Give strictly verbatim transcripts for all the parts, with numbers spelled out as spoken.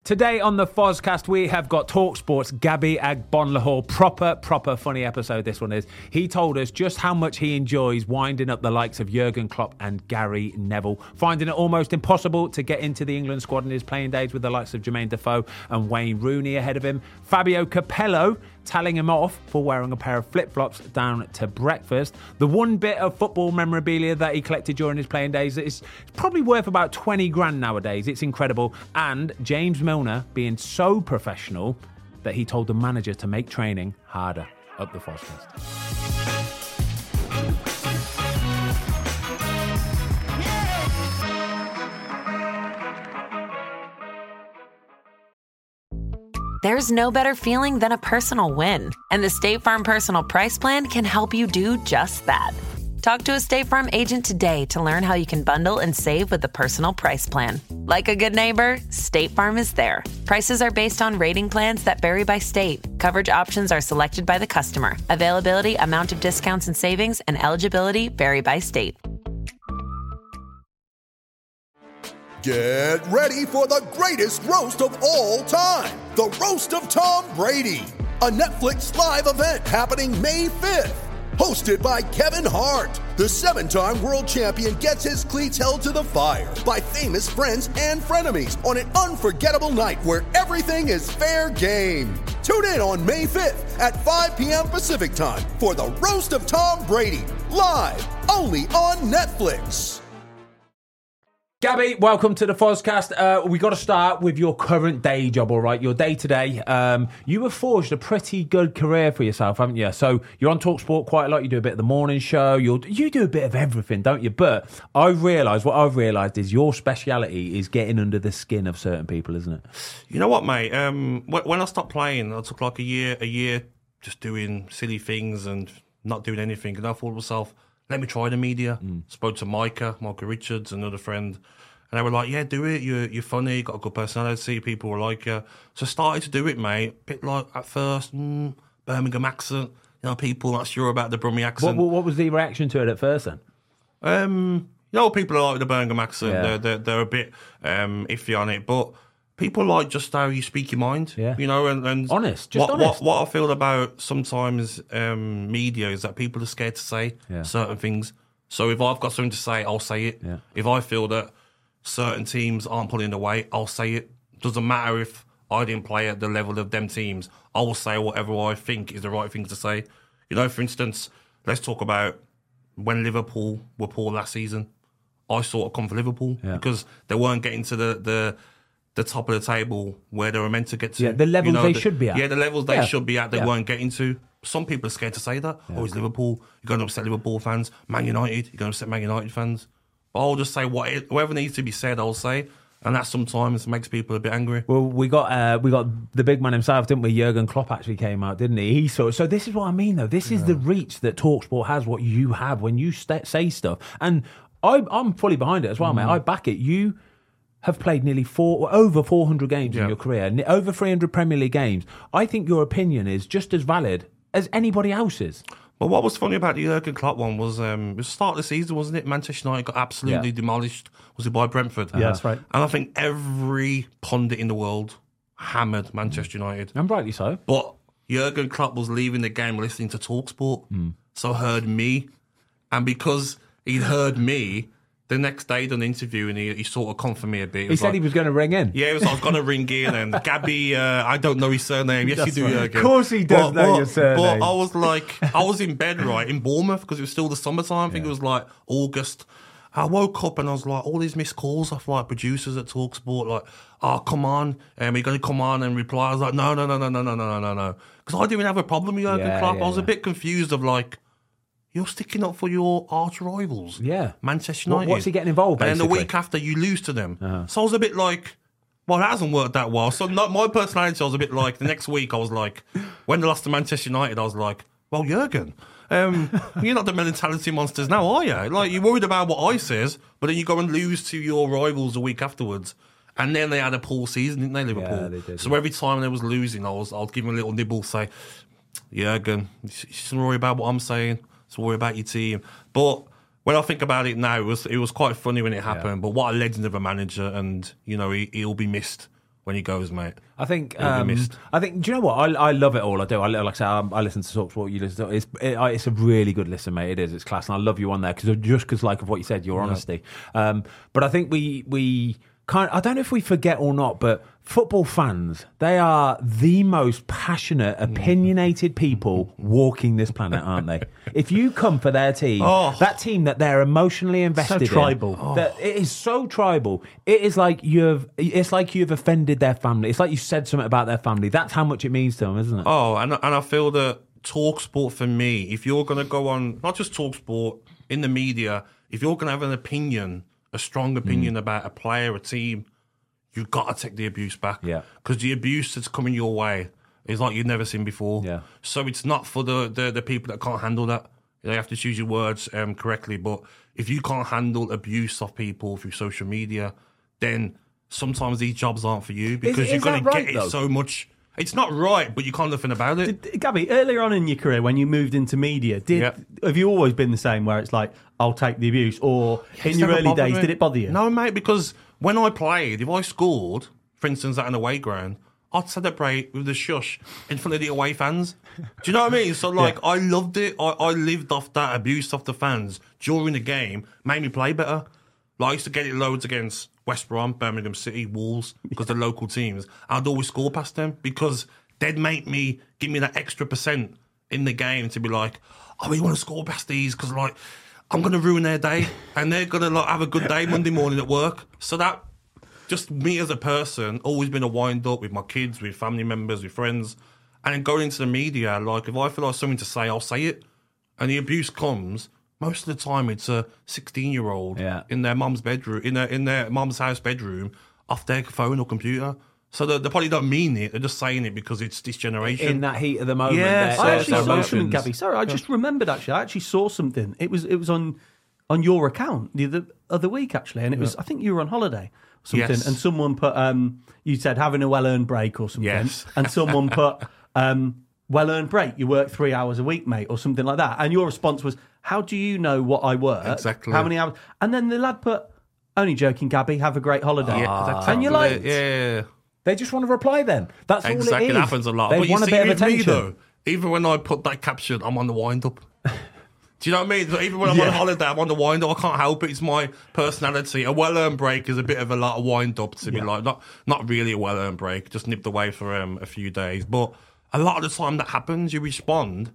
Today on the Fozcast, we have got TalkSport's Gabby Agbonlahor. Proper, proper funny episode this one is. He told us just how much he enjoys winding up the likes of Jurgen Klopp and Gary Neville, finding it almost impossible to get into the England squad in his playing days with the likes of Jermaine Defoe and Wayne Rooney ahead of him. Fabio Capello telling him off for wearing a pair of flip-flops down to breakfast. The one bit of football memorabilia that he collected during his playing days is probably worth about twenty grand nowadays. It's incredible. And James Milner being so professional that he told the manager to make training harder. Up the Fozcast. There's no better feeling than a personal win, and the State Farm Personal Price Plan can help you do just that. Talk to a State Farm agent today to learn how you can bundle and save with the Personal Price Plan. Like a good neighbor, State Farm is there. Prices are based on rating plans that vary by state. Coverage options are selected by the customer. Availability, amount of discounts and savings, and eligibility vary by state. Get ready for the greatest roast of all time, the Roast of Tom Brady, a Netflix live event happening May fifth. Hosted by Kevin Hart, the seven-time world champion gets his cleats held to the fire by famous friends and frenemies on an unforgettable night where everything is fair game. Tune in on May fifth at five p.m. Pacific time for the Roast of Tom Brady, live only on Netflix. Gabby, welcome to the Fozcast. Uh, we got to start with your current day job, all right? Your day to day. Um, you have forged a pretty good career for yourself, haven't you? So you're on TalkSport quite a lot. You do a bit of the morning show. You you do a bit of everything, don't you? But I've realised what I've realised is your speciality is getting under the skin of certain people, isn't it? You know what, mate? Um, when I stopped playing, I took like a year, a year just doing silly things and not doing anything. And I thought to myself, let me try the media. Mm. Spoke to Micah, Michael Richards, another friend. And they were like, yeah, do it. You're, you're funny. You got a good personality. People will like you. So I started to do it, mate. Bit like, at first, mm, Birmingham accent. You know, people not sure about the Brummie accent. What, what was the reaction to it at first, then? Um, you know, people are like the Birmingham accent. Yeah. They're, they're, they're a bit um, iffy on it. But people like just how you speak your mind. Yeah. You know, and, and honest. Just what, honest. What, what I feel about sometimes um, media is that people are scared to say yeah. certain things. So if I've got something to say, I'll say it. Yeah. If I feel that certain teams aren't pulling away, I'll say it. Doesn't matter if I didn't play at the level of them teams. I will say whatever I think is the right thing to say. You know, for instance, let's talk about when Liverpool were poor last season. I sort of come for Liverpool yeah. because they weren't getting to the, the the top of the table where they were meant to get to. Yeah, the levels you know, they the, should be at. Yeah, the levels they yeah. should be at, they yeah. weren't getting to. Some people are scared to say that. Yeah. Oh, it's Liverpool. You're going to upset Liverpool fans. Man United. You're going to upset Man United fans. I'll just say what it, whatever needs to be said, I'll say. And that sometimes makes people a bit angry. Well, we got uh, we got the big man himself, didn't we? Jurgen Klopp actually came out, didn't he? He saw. So this is what I mean, though. This is yeah. the reach that TalkSport has. What you have when you st- say stuff, and I, I'm fully behind it as well, mm. mate. I back it. You have played nearly four, over four hundred games yeah. in your career, over three hundred Premier League games. I think your opinion is just as valid as anybody else's. Well, what was funny about the Jurgen Klopp one was um, it was the start of the season, wasn't it? Manchester United got absolutely yeah. demolished. Was it by Brentford? Yeah, uh-huh. that's right. And I think every pundit in the world hammered Manchester United. And rightly so. But Jurgen Klopp was leaving the game listening to TalkSport, mm. so heard me. And because he'd heard me, the next day, done an interview, and he, he sort of come for me a bit. He, he said like, he was going to ring in. Yeah, he was, I was going to ring in, and Gabby, uh, I don't know his surname. Yes, That's you do, right. Jurgen. Of course he does but, know but, your surname. But I was like, I was in bed, right, in Bournemouth, because it was still the summertime. I think yeah. it was like August. I woke up and I was like, all these missed calls off like producers at TalkSport, like, oh, come on, um, you're going to come on and reply. I was like, no, no, no, no, no, no, no, no, no. Because I didn't have a problem with Jurgen yeah, Klopp. yeah, I was yeah. a bit confused of like, you're sticking up for your arch rivals. Yeah. Manchester United. What, what's he getting involved, basically? And then the week after, you lose to them. Uh-huh. So I was a bit like, well, that hasn't worked that well. So not, my personality, I was a bit like, the next week, I was like, when they lost to Manchester United, I was like, well, Jurgen, um, you're not the mentality monsters now, are you? Like, you're worried about what I says, but then you go and lose to your rivals a week afterwards. And then they had a poor season, didn't they, Liverpool? Yeah, they did. So every time they was losing, I was, I'd give them a little nibble, say, Jurgen, you shouldn't worry about what I'm saying. Just worry about your team. But when I think about it now, it was it was quite funny when it happened. Yeah. But what a legend of a manager, and you know he, he'll be missed when he goes, mate. I think. He'll be Um, missed. I think. Do you know what? I, I love it all. I do. I like I say. I, I listen to Talksport. You listen to it's. It, I- it's a really good listen, mate. It is. It's class, and I love you on there because just because like of what you said, your honesty. Um, but I think we we kind. I don't know if we forget or not, but football fans, they are the most passionate, opinionated people walking this planet, aren't they? If you come for their team, Oh. that team that they're emotionally invested in, tribal. that it is so tribal. It is like you've. It's like you've offended their family. It's like you said something about their family. That's how much it means to them, isn't it? Oh, and and I feel that TalkSport for me, if you're going to go on, not just TalkSport, in the media, if you're going to have an opinion, a strong opinion Mm. about a player, a team, you've got to take the abuse back. Yeah. Because the abuse that's coming your way is like you've never seen before. Yeah. So it's not for the, the, the people that can't handle that. They have to choose your words um, correctly. But if you can't handle abuse of people through social media, then sometimes these jobs aren't for you because is you're going that to right, get though? it so much. It's not right, but you can't do nothing about it. Did- Gabby, earlier on in your career, when you moved into media, did Yep. have you always been the same, where it's like, I'll take the abuse, or in It's your never early bothered days, me. did it bother you? No, mate, because when I played, if I scored, for instance, at an away ground, I'd celebrate with the shush in front of the away fans. Do you know what I mean? So, like, I loved it. I, I lived off that abuse of the fans during the game, made me play better. Like, I used to get it loads against West Brom, Birmingham City, Wolves, because they're local teams. I'd always score past them because they'd make me, give me that extra percent in the game to be like, I really want to score past these because, like, I'm going to ruin their day and they're going to like have a good day Monday morning at work. So that, just me as a person, always been a wind up with my kids, with family members, with friends. And then going into the media, like, if I feel like something to say, I'll say it. And the abuse comes, most of the time it's a sixteen-year-old Yeah. in their mum's bedroom, in their, in their mum's house bedroom, off their phone or computer. So they, they probably don't mean it, they're just saying it because it's this generation. In that heat of the moment, Yeah, their- I their actually saw emotions. something, Gabby. Sorry, I just remembered. Actually, I actually saw something. It was it was on on your account the other, other week, actually, and it was. I think you were on holiday, or something, Yes. and someone put. Um, you said having a well earned break or something, Yes. and someone put. Um, well earned break. You work three hours a week, mate, or something like that. And your response was, "How do you know what I work? Exactly. How many hours?" And then the lad put, "Only joking, Gabby. Have a great holiday." Yeah, that's and you're exactly like, it. yeah. They just want to reply then. That's all Exactly, it is. it happens a lot. They but you want see, a bit of with me attention. though, even when I put that caption, I'm on the wind up. Do you know what I mean? So even when I'm Yeah. on holiday, I'm on the wind up. I can't help it. It's my personality. A well earned break is a bit of a lot of wind up to be like, not not really a well earned break. Just nipped away for um, a few days. But a lot of the time that happens, you respond,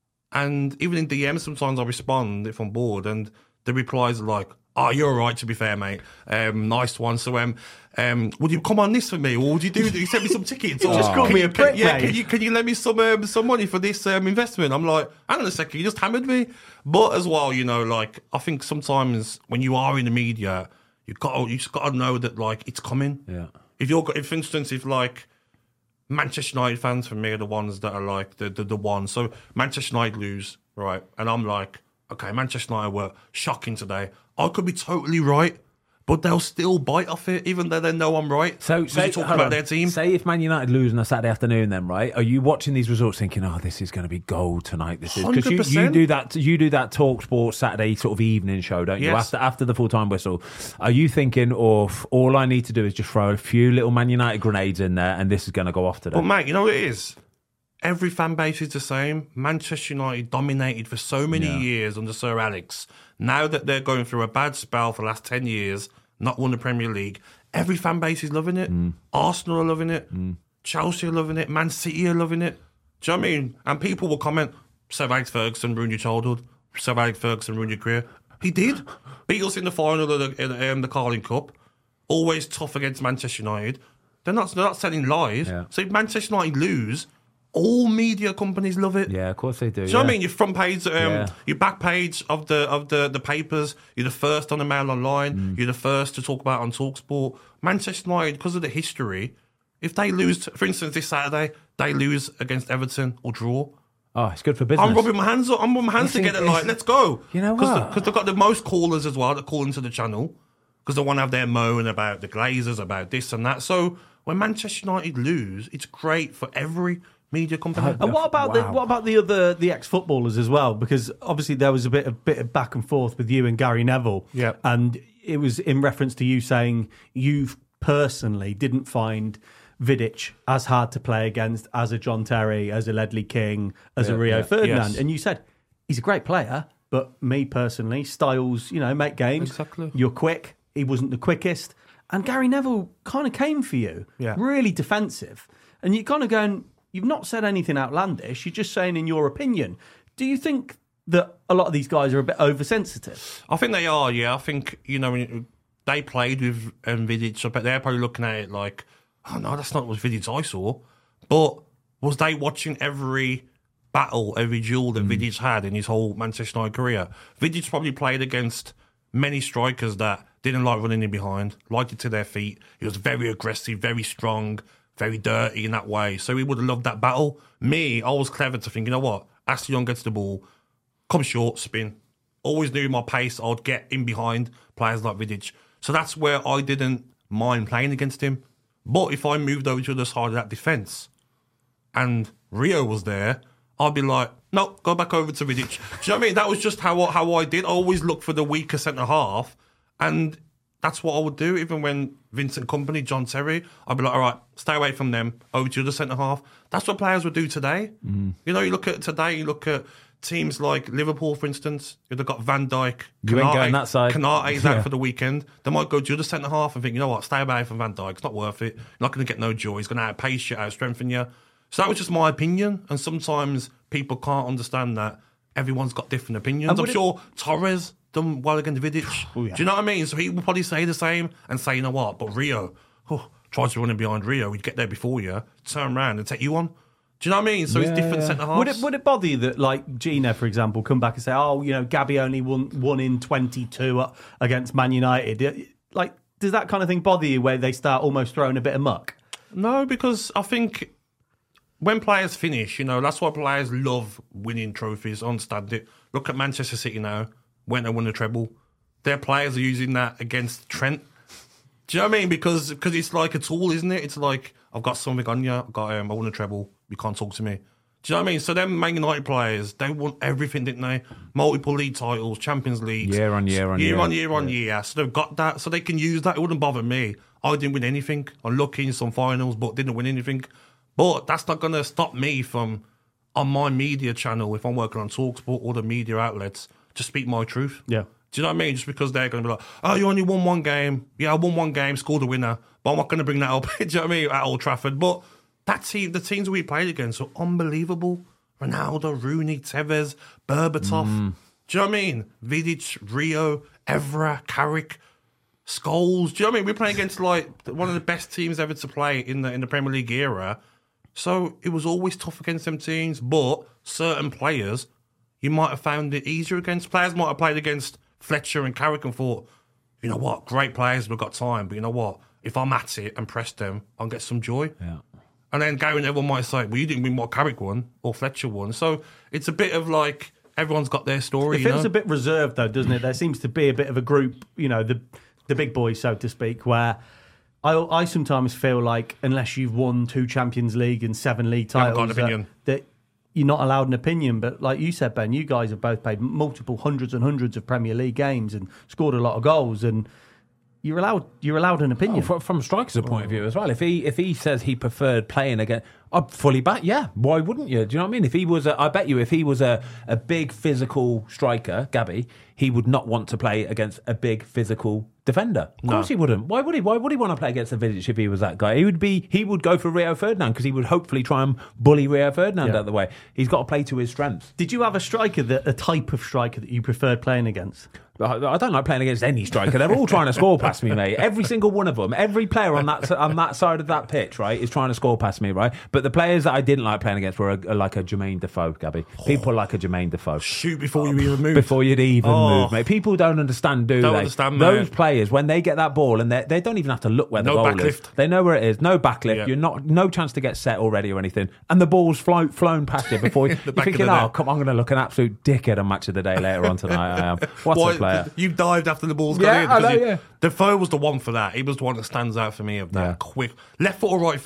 and even in D Ms, sometimes I respond if I'm bored, and the replies are like, "Oh, you're all right, to be fair, mate. Um, nice one. So, um, um, would you come on this for me, or would you do? You send me some tickets? You or just called can me you- a prick, can, Yeah, mate. can you can you lend me some um, some money for this um, investment?" I'm like, "Hang on a second, you just hammered me." But as well, you know, like I think sometimes when you are in the media, you got you just got to know that like it's coming. Yeah. If you're, if for instance, if like Manchester United fans for me are the ones that are like the, the the ones. So Manchester United lose, right? And I'm like, okay, Manchester United were shocking today. I could be totally right, but they'll still bite off it, even though they know I'm right. So, because say, you're talking hold about on. their team. Say if Man United lose on a Saturday afternoon, then right? Are you watching these results thinking, "Oh, this is going to be gold tonight"? This is because you, you one hundred percent. do that. You do that Talk Sports Saturday sort of evening show, don't you? Yes. After after the full time whistle, are you thinking, "Of all I need to do is just throw a few little Man United grenades in there, and this is going to go off today"? But mate, you know what it is? Every fan base is the same. Manchester United dominated for so many Yeah. years under Sir Alex. Now that they're going through a bad spell for the last ten years, not won the Premier League, every fan base is loving it. Mm. Arsenal are loving it. Chelsea are loving it. Man City are loving it. Do you know what I mean? And people will comment, Sir Alex Ferguson ruined your childhood. Sir Alex Ferguson ruined your career. He did. Beat us in the final of the, in, um, the Carling Cup. Always tough against Manchester United. They're not, they're not telling lies. Yeah. So if Manchester United lose, all media companies love it. Yeah, of course they do. Do you yeah. know what I mean? Your front page, um, Yeah. your back page of the of the, the papers. You're the first on the Mail Online. Mm. You're the first to talk about it on TalkSport. Manchester United, because of the history, if they lose, for instance, this Saturday, they lose against Everton or draw. Oh, it's good for business. I'm rubbing my hands up. I'm rubbing my hands You think together it's- like, let's go. You know what? Because they've got the most callers as well that call into the channel. Because they want to have their moan about the Glazers, about this and that. So when Manchester United lose, it's great for every media company. And what about the Wow. what about the other the ex footballers as well? Because obviously there was a bit of bit of back and forth with you and Gary Neville. Yeah. And it was in reference to you saying you've personally didn't find Vidic as hard to play against as a John Terry, as a Ledley King, as Yeah, a Rio yeah. Ferdinand. Yes. And you said, he's a great player, but me personally, styles, you know, make games. Exactly. You're quick. He wasn't the quickest. And Gary Neville kind of came for you. Yeah. Really defensive. And you're kind of going, you've not said anything outlandish. You're just saying in your opinion. Do you think that a lot of these guys are a bit oversensitive? I think they are, yeah. I think, you know, when they played with um, Vidic, I bet they're probably looking at it like, oh, no, that's not what Vidic I saw. But was they watching every battle, every duel that mm. Vidic had in his whole Manchester United career? Vidic probably played against many strikers that didn't like running in behind, liked it to their feet. He was very aggressive, very strong, very dirty in that way. So he would have loved that battle. Me, I was clever to think, you know what? Ashley Young gets the ball, come short, spin. Always knew my pace, I'd get in behind players like Vidic. So that's where I didn't mind playing against him. But if I moved over to the side of that defence and Rio was there, I'd be like, no, go back over to Vidic. Do you know what I mean? That was just how, how I did. I always look for the weaker centre-half, and that's what I would do. Even when Vincent Kompany, John Terry, I'd be like, all right, stay away from them, over to the centre-half. That's what players would do today. Mm. You know, you look at today, you look at teams like Liverpool, for instance, they've got Van Dijk. You ain't going that side. Kanate's Yeah. out for the weekend. They might go to the centre-half and think, you know what, stay away from Van Dijk. It's not worth it. You're not going to get no joy. He's going to outpace you, out-strengthen you. So that was just my opinion, and sometimes people can't understand that. Everyone's got different opinions. And I'm would it- sure Torres done well against Vidic. Oh, yeah. Do you know what I mean? So he will probably say the same and say, you know what, but Rio, oh, tries to run in behind Rio, he'd get there before you, turn around and take you on. Do you know what I mean? So Yeah, it's different yeah. centre-halves. Would it would it bother you that, like, Gina, for example, come back and say, oh, you know, Gabby only won, won in twenty-two against Man United? Like, does that kind of thing bother you where they start almost throwing a bit of muck? No, because I think when players finish, you know, that's why players love winning trophies. I understand it. Look at Manchester City now, when they won the treble. Their players are using that against Trent. Do you know what I mean? Because because it's like a tool, isn't it? It's like, I've got something on you, I've got, um, I won a treble, you can't talk to me. Do you know what I mean? So them Man United players, they want everything, didn't they? Multiple league titles, Champions League. Year on year on year. year. on year on year. So they've got that, so they can use that. It wouldn't bother me. I didn't win anything. I'm lucky in some finals, but didn't win anything. But that's not going to stop me from, on my media channel, if I'm working on TalkSport or the media outlets, to speak my truth. Yeah. Do you know what I mean? Just because they're going to be like, oh, you only won one game. Yeah, I won one game, scored a winner. But I'm not going to bring that up, do you know what I mean, at Old Trafford. But that team, the teams we played against are unbelievable. Ronaldo, Rooney, Tevez, Berbatov. Mm. Do you know what I mean? Vidic, Rio, Evra, Carrick, Scholes. Do you know what I mean? We're playing against like one of the best teams ever to play in the in the Premier League era. So it was always tough against them teams. But certain players, you might have found it easier against. Players might have played against Fletcher and Carrick and thought, you know what, great players, we've got time. But you know what? If I'm at it and press them, I'll get some joy. Yeah. And then Gary Neville might say, well, you didn't win what Carrick won or Fletcher won. So it's a bit of like, everyone's got their story. It you feels know? a bit reserved, though, doesn't it? There seems to be a bit of a group, you know, the the big boys, so to speak, where I, I sometimes feel like unless you've won two Champions League and seven league haven't titles, got an opinion. That, that you're not allowed an opinion. But like you said, Ben, you guys have both played multiple hundreds and hundreds of Premier League games and scored a lot of goals, and you're allowed you're allowed an opinion. Oh, from, from a striker's point of view as well. If he if he says he preferred playing again, I'd fully back. Yeah, why wouldn't you? Do you know what I mean? If he was, a, I bet you, if he was a, a big physical striker, Gabby, he would not want to play against a big physical defender. Of course he wouldn't. Why would he? Why would he want to play against a Vidic if he was that guy? He would be. He would go for Rio Ferdinand because he would hopefully try and bully Rio Ferdinand Yeah. out of the way. He's got to play to his strengths. Did you have a striker, that a type of striker that you preferred playing against? I I don't like playing against any striker. They're all trying to score past me, mate. Every single one of them. Every player on that on that side of that pitch, right, is trying to score past me, right? But the players that I didn't like playing against were a, a, like a Jermaine Defoe, Gabby. People like a Jermaine Defoe. Shoot before you even move. Before you'd even Oh. move, mate. People don't understand, do Don't they? understand, Those mate. players, when they get that ball, and they they don't even have to look where the No goal is. backlift. They know where it is. No backlift. Yeah. You're not no chance to get set already or anything. And the ball's flown flown past you before you, The you're back of thinking, the oh, net. come on, I'm going to look an absolute dickhead on Match of the Day later on tonight. I am. What Why- a player. You dived after the ball's Yeah, gone in. I 'cause know, he- yeah. Defoe was the one for that. He was the one that stands out for me of that Yeah. quick left foot or right foot. Yeah.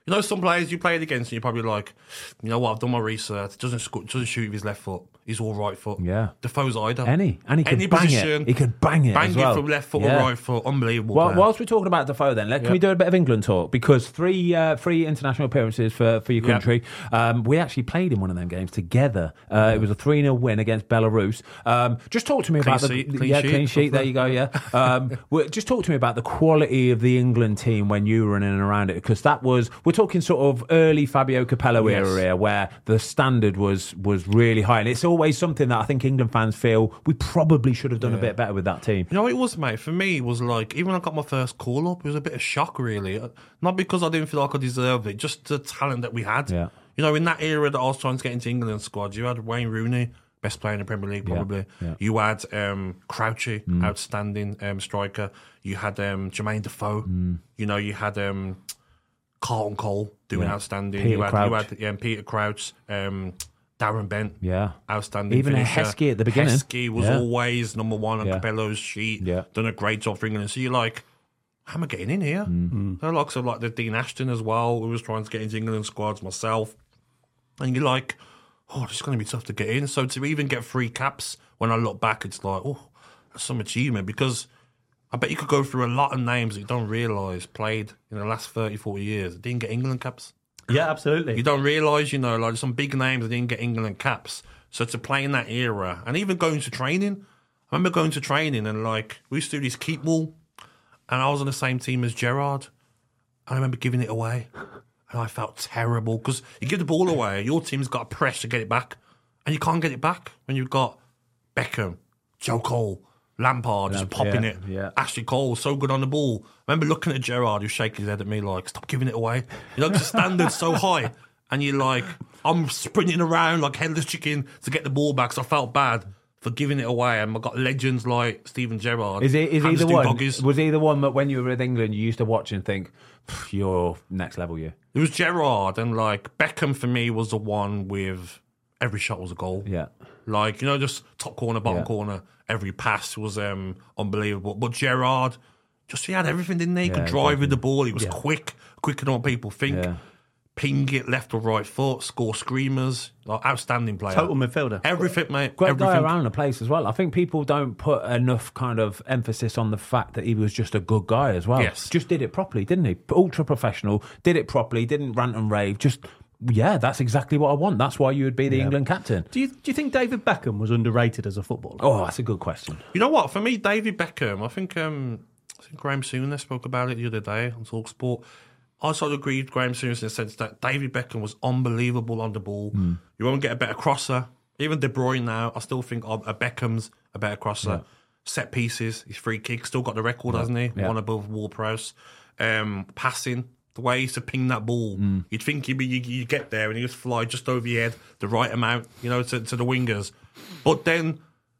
You know, some players you played against, and you're probably like, you know what? I've done my research. Doesn't sc- doesn't shoot with his left foot. He's all right foot. Yeah. Defoe's either. Any. And he could Any bang position, it. He could bang it Bang as well. it from left foot Yeah. or right foot. Unbelievable. Well, player. whilst we're talking about Defoe then, let, can Yep. we do a bit of England talk? Because three uh, three international appearances for, for your Yep. country. Um, we actually played in one of them games together. Uh, it was a three nil win against Belarus. Um, just talk to me Clean about sheet, the... clean yeah, sheet. clean sheet. There you go, yeah. Um, well, just talk to me about the quality of the England team when you were in and around it. Because that was... We're talking sort of early Fabio Capello Yes. era here, where the standard was, was really high. And it's always something that I think England fans feel we probably should have done a bit better with that team. You know what it was, mate? For me, it was like, even when I got my first call up, it was a bit of shock, really. Not because I didn't feel like I deserved it, just the talent that we had. Yeah. You know, in that era that I was trying to get into England squad, you had Wayne Rooney, best player in the Premier League, probably. Yeah, yeah. You had um, Crouchy, Mm. outstanding um, striker. You had um, Jermaine Defoe. Mm. You know, you had um, Carlton Cole doing Yeah. outstanding. Peter you had, Crouch. You had um, Peter Crouch, um, Darren Bent. Yeah. Outstanding Even a finisher. Heskey at the beginning. Heskey was Yeah. always number one on Yeah. Capello's sheet. Yeah. Done a great job for England. So you're like, how am I getting in here? Mm-hmm. There are lots of like the Dean Ashton as well, who was trying to get into England squads, myself. And you're like, oh, this is going to be tough to get in. So to even get three caps, when I look back, it's like, oh, that's some achievement, because I bet you could go through a lot of names that you don't realise played in the last thirty, forty years that didn't get England caps. Yeah, absolutely. You don't realise, you know, like some big names that didn't get England caps. So to play in that era, and even going to training, I remember going to training and like we used to do this keep ball, and I was on the same team as Gerrard. I remember giving it away, and I felt terrible because you give the ball away, your team's got to press to get it back, and you can't get it back when you've got Beckham, Joe Cole, Lampard just popping yeah, it. yeah. Ashley Cole, so good on the ball. I remember looking at Gerrard, who's shaking his head at me like, stop giving it away. You know, 'cause the standard's so high. And you're like, I'm sprinting around like headless chicken to get the ball back. So I felt bad for giving it away. And I got legends like Steven Gerrard. Is he, is he Hans the Du one? Doggies. Was he the one that when you were with England, you used to watch and think, you're next level, you? It was Gerrard. And like Beckham for me was the one with every shot was a goal. Yeah. Like, you know, just top corner, bottom Yeah. corner. Every pass was um, unbelievable. But Gerrard, just he had everything, didn't he? He Yeah, could drive with the ball. He was Yeah. quick, quicker than what people think. Yeah. Ping it left or right foot, score screamers. Like, outstanding player. Total midfielder. Everything, mate. Great everything. guy around the place as well. I think people don't put enough kind of emphasis on the fact that he was just a good guy as well. Yes. Just did it properly, didn't he? Ultra professional, did it properly, didn't rant and rave. Just, yeah, that's exactly what I want. That's why you would be the England captain. Do you do you think David Beckham was underrated as a footballer? Oh, that's a good question. You know what? For me, David Beckham, I think, um, I think Graham Souness spoke about it the other day on TalkSport. I sort of agree with Graham Souness in the sense that David Beckham was unbelievable on the ball. Hmm. You won't get a better crosser. Even De Bruyne now, I still think a Beckham's a better crosser. Yeah. Set pieces, his free kick, still got the record, hasn't he? Yeah. One above Ward-Prowse. Um, passing, the way he used to ping that ball, Hmm. you'd think he'd be, you, you get there and he'd just fly just over your head, the right amount, you know, to, to the wingers. But then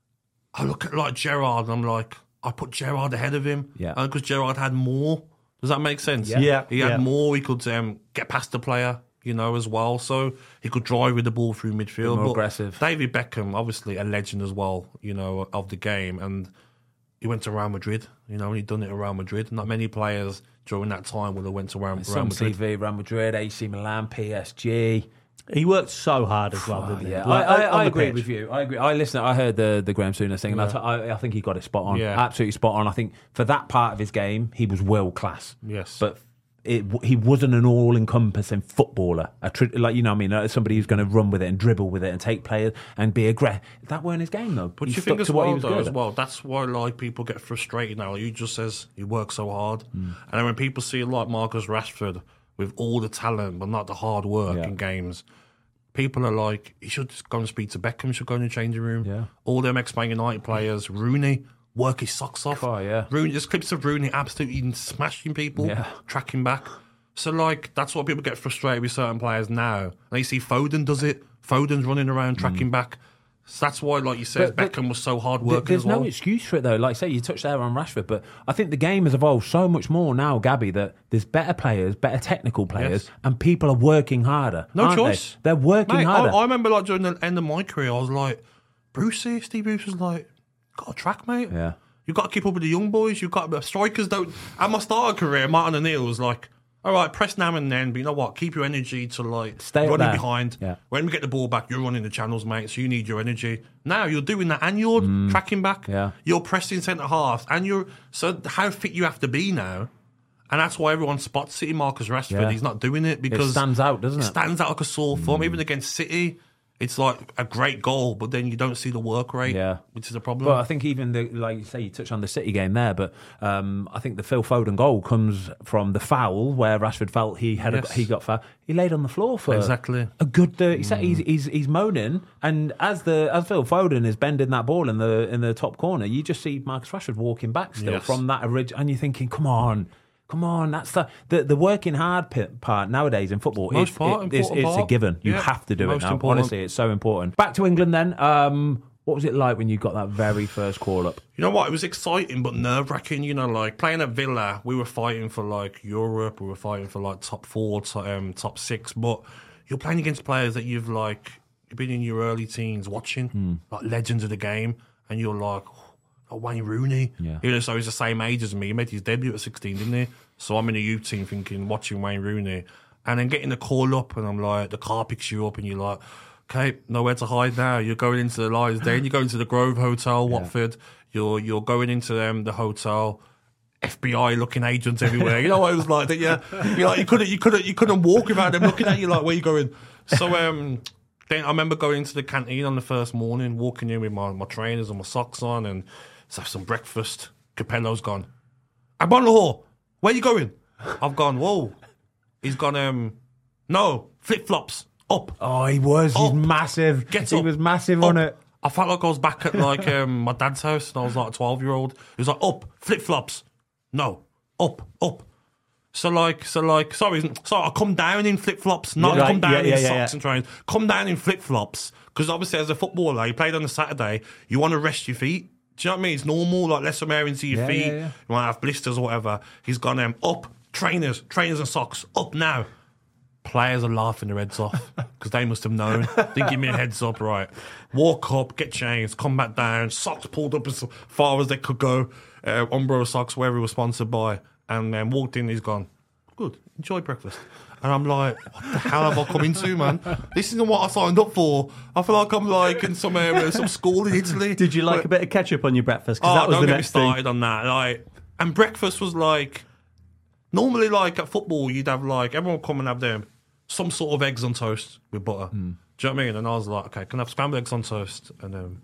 I look at like Gerrard and I'm like, I put Gerrard ahead of him. Yeah. Because Gerrard had more. Does that make sense? Yeah. Yeah, He had yeah. more. He could um, get past the player, you know, as well. So he could drive with the ball through midfield. more But aggressive. David Beckham, obviously a legend as well, you know, of the game. And he went to Real Madrid, you know, and he'd done it at Real Madrid. Not many players during that time would have went to Real, Real Some C Madrid. V, Real Madrid, A C Milan, P S G. He worked so hard as well, didn't he? Yeah, Like, I, I, on I the agree pitch. with you. I agree. I listen. I heard the the Graham Souness thing, and I, t- I, I think he got it spot on. Yeah. Absolutely spot on. I think for that part of his game, he was world class. Yes. but it, he wasn't an all encompassing footballer. A tri- like you know, what I mean, uh, somebody who's going to run with it and dribble with it and take players and be aggressive. That weren't his game though. But he you stuck think as to what well, he was though, good as at. well, that's why like people get frustrated now. You just says he works so hard, Hmm. and then when people see like Marcus Rashford with all the talent but not the hard work Yeah. in games, people are like, he should just go and speak to Beckham. He should go in the changing room. Yeah. All them ex-Man United players, Rooney, work his socks off. Oh, yeah. Rooney, there's clips of Rooney absolutely smashing people, Yeah. tracking back. So like that's why people get frustrated with certain players now. And they see Foden does it. Foden's running around tracking back. So that's why, like you said, But- but Beckham was so hard Th- working. There's as well. no excuse for it though. Like say you touched there on Rashford, but I think the game has evolved so much more now, Gabby, that there's better players, better technical players, Yes. and people are working harder. No aren't choice. They? They're working Mate, I, harder. I remember like during the end of my career, I was like, Brucey, Steve Bruce was like, got a track, mate. Yeah. You've got to keep up with the young boys. You've got strikers don't. At my starter career, Martin O'Neill was like, all right, press now and then, but you know what? Keep your energy to like Stay up running there. behind. Yeah. When we get the ball back, you're running the channels, mate. So you need your energy. Now you're doing that, and you're tracking back. Yeah. You're pressing centre half, and you're so how fit you have to be now. And that's why everyone spots City Marcus Rashford. Yeah. He's not doing it because It stands out, doesn't it? stands out like a sore thumb. Even against City, it's like a great goal, but then you don't see the work rate, Yeah. which is a problem. But I think even the like you say, you touched on the City game there, but um, I think the Phil Foden goal comes from the foul where Rashford felt he had Yes. a, he got foul. He laid on the floor for Exactly. a good thirty seconds. He's, he's he's moaning, and as the as Phil Foden is bending that ball in the in the top corner, you just see Marcus Rashford walking back still Yes. from that original, and you're thinking, come on. Come on, that's the the, the working hard pit part nowadays in football. Most It's, part, it- it's, important it's a part. given. You Yeah, have to do it most now. important. Honestly, it's so important. Back to England then. Um, what was it like when you got that very first call up? You know what? It was exciting, but nerve wracking. You know, like playing at Villa, we were fighting for like Europe, we were fighting for like top four, to, um, top six. But you're playing against players that you've like you've been in your early teens watching, Hmm. like legends of the game, and you're like, oh, Wayne Rooney. Yeah. You know, so he's the same age as me. He made his debut at sixteen, didn't he? So I'm in a youth team thinking, watching Wayne Rooney, and then getting the call up, and I'm like, the car picks you up, and you're like, okay, nowhere to hide now. You're going into the Lions Den. You're going to the Grove Hotel, Watford. You're you're going into um, the hotel. F B I looking agents everywhere. You know what it was like? That you, you like you couldn't you couldn't you couldn't walk without them looking at you like, where you going? So um, then I remember going into the canteen on the first morning, walking in with my, my trainers and my socks on, and let's have some breakfast. Capello's gone. I'm on Lahore. Where you going? I've gone. Whoa. He's gone. Um, no flip flops up. Oh, he was. He's Up. massive. Get he up. was massive Up. on it. I felt like I was back at like um, my dad's house, and I was like a twelve year old. He was like, up, flip flops. No, up, up. So like, so like, sorry, sorry. I come down in flip flops, not Yeah, I come right. down Yeah, in yeah, socks yeah, yeah. and trainers. Come down in flip flops because obviously as a footballer, you played on a Saturday. You want to rest your feet. Do you know what I mean? It's normal, like less air into your Yeah, feet. yeah, yeah. You want to have blisters or whatever. He's gone um, up, trainers, trainers and socks, up now. Players are laughing their heads off because they must have known. They give me a heads up, right? Walk up, get changed, come back down, socks pulled up as far as they could go. Uh, Umbro socks, wherever we were sponsored by, and then walked in. He's gone, good, enjoy breakfast. And I'm like, what the hell have I come into, man? This isn't what I signed up for. I feel like I'm like in some uh, some school in Italy. Did you like But- a bit of ketchup on your breakfast? Because Oh, that was don't the get me next thing. started on that. Like, and breakfast was like normally like at football, you'd have like everyone would come and have them some sort of eggs on toast with butter. Hmm. Do you know what I mean? And I was like, okay, can I have scrambled eggs on toast? And um,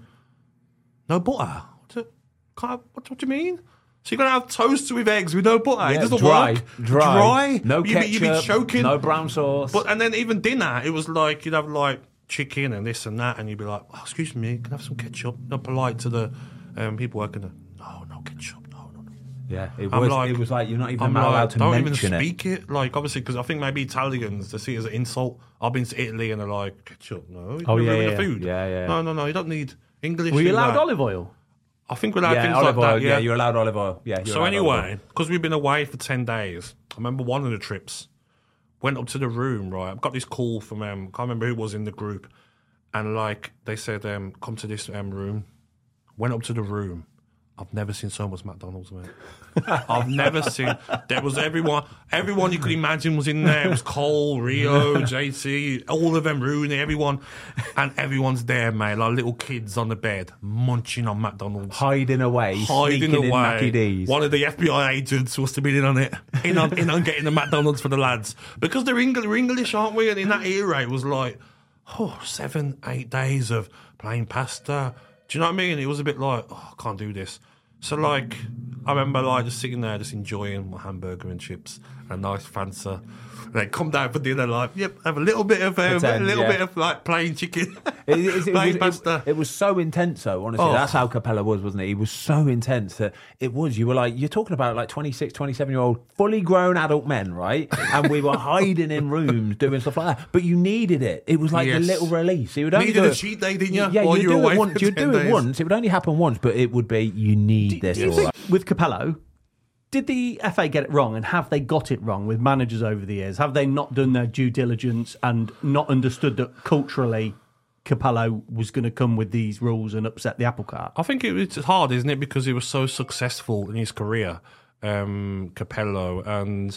no butter. What's it? Can't I, what, what do you mean? So you're gonna have toast with eggs with no butter? Yeah, it doesn't dry, work. dry, dry. no you'd be, ketchup, you'd be choking. no brown sauce. But and then even dinner, it was like you'd have like chicken and this and that, and you'd be like, oh, "Excuse me, can I have some ketchup?" Not polite to the um, people working there. No, no ketchup. No, no, no. yeah, it I'm was. like- it was like you're not even I'm allowed like, to don't even mention it. speak it. Like obviously, because I think maybe Italians they see it as an insult. I've been to Italy and they're like, ketchup. No, you Oh, don't yeah, ruin yeah. the food. Yeah, yeah. No, no, no. You don't need English. Were you in allowed that. olive oil? I think we're allowed Yeah, things olive like oil. that. Yeah. Yeah, you're allowed olive oil. Yeah. You're so allowed olive oil. anyway, because we've been away for ten days, I remember one of the trips, went up to the room, right? I've got this call from, um, can't remember who was in the group, and like, they said, um, come to this um, room. Went up to the room. I've never seen so much McDonald's, mate. I've never seen, there was everyone, everyone you could imagine was in there. It was Cole, Rio, J T, all of them, Rooney, everyone. And everyone's there, mate, like little kids on the bed, munching on McDonald's. Hiding away, Hiding sneaking in away. Mackie D's. One of the F B I agents must have been in on it, in on, in on getting the McDonald's for the lads. Because they're English, we're English, aren't we? And in that era, it was like, oh, seven, eight days of plain pasta. Do you know what I mean? It was a bit like, oh, I can't do this. So, like, I remember, like, just sitting there, just enjoying my hamburger and chips and a nice Fanta. And then come down for dinner, like, yep, have a little bit of, um, Pretend, a little yeah. bit of, like, plain chicken, It, it, it, plain was, pasta. it, it was so intense, though, honestly. Oh. That's how Capella was, wasn't it? He was so intense that it was. You were like, you're talking about like twenty-six, twenty-seven year old, fully grown adult men, right? And we were hiding in rooms doing stuff like that. But you needed it. It was like Yes. the little release. You would only Needed do a it- cheat day, didn't you? Yeah, While you'd you were do away it for once. You'd ten do it days. once. It would only happen once, but it would be, you need this. Do you all think right. with Capello, did the F A get it wrong, and have they got it wrong with managers over the years? Have they not done their due diligence and not understood that culturally Capello was going to come with these rules and upset the apple cart? I think it, it's hard, isn't it? Because he was so successful in his career, um, Capello, and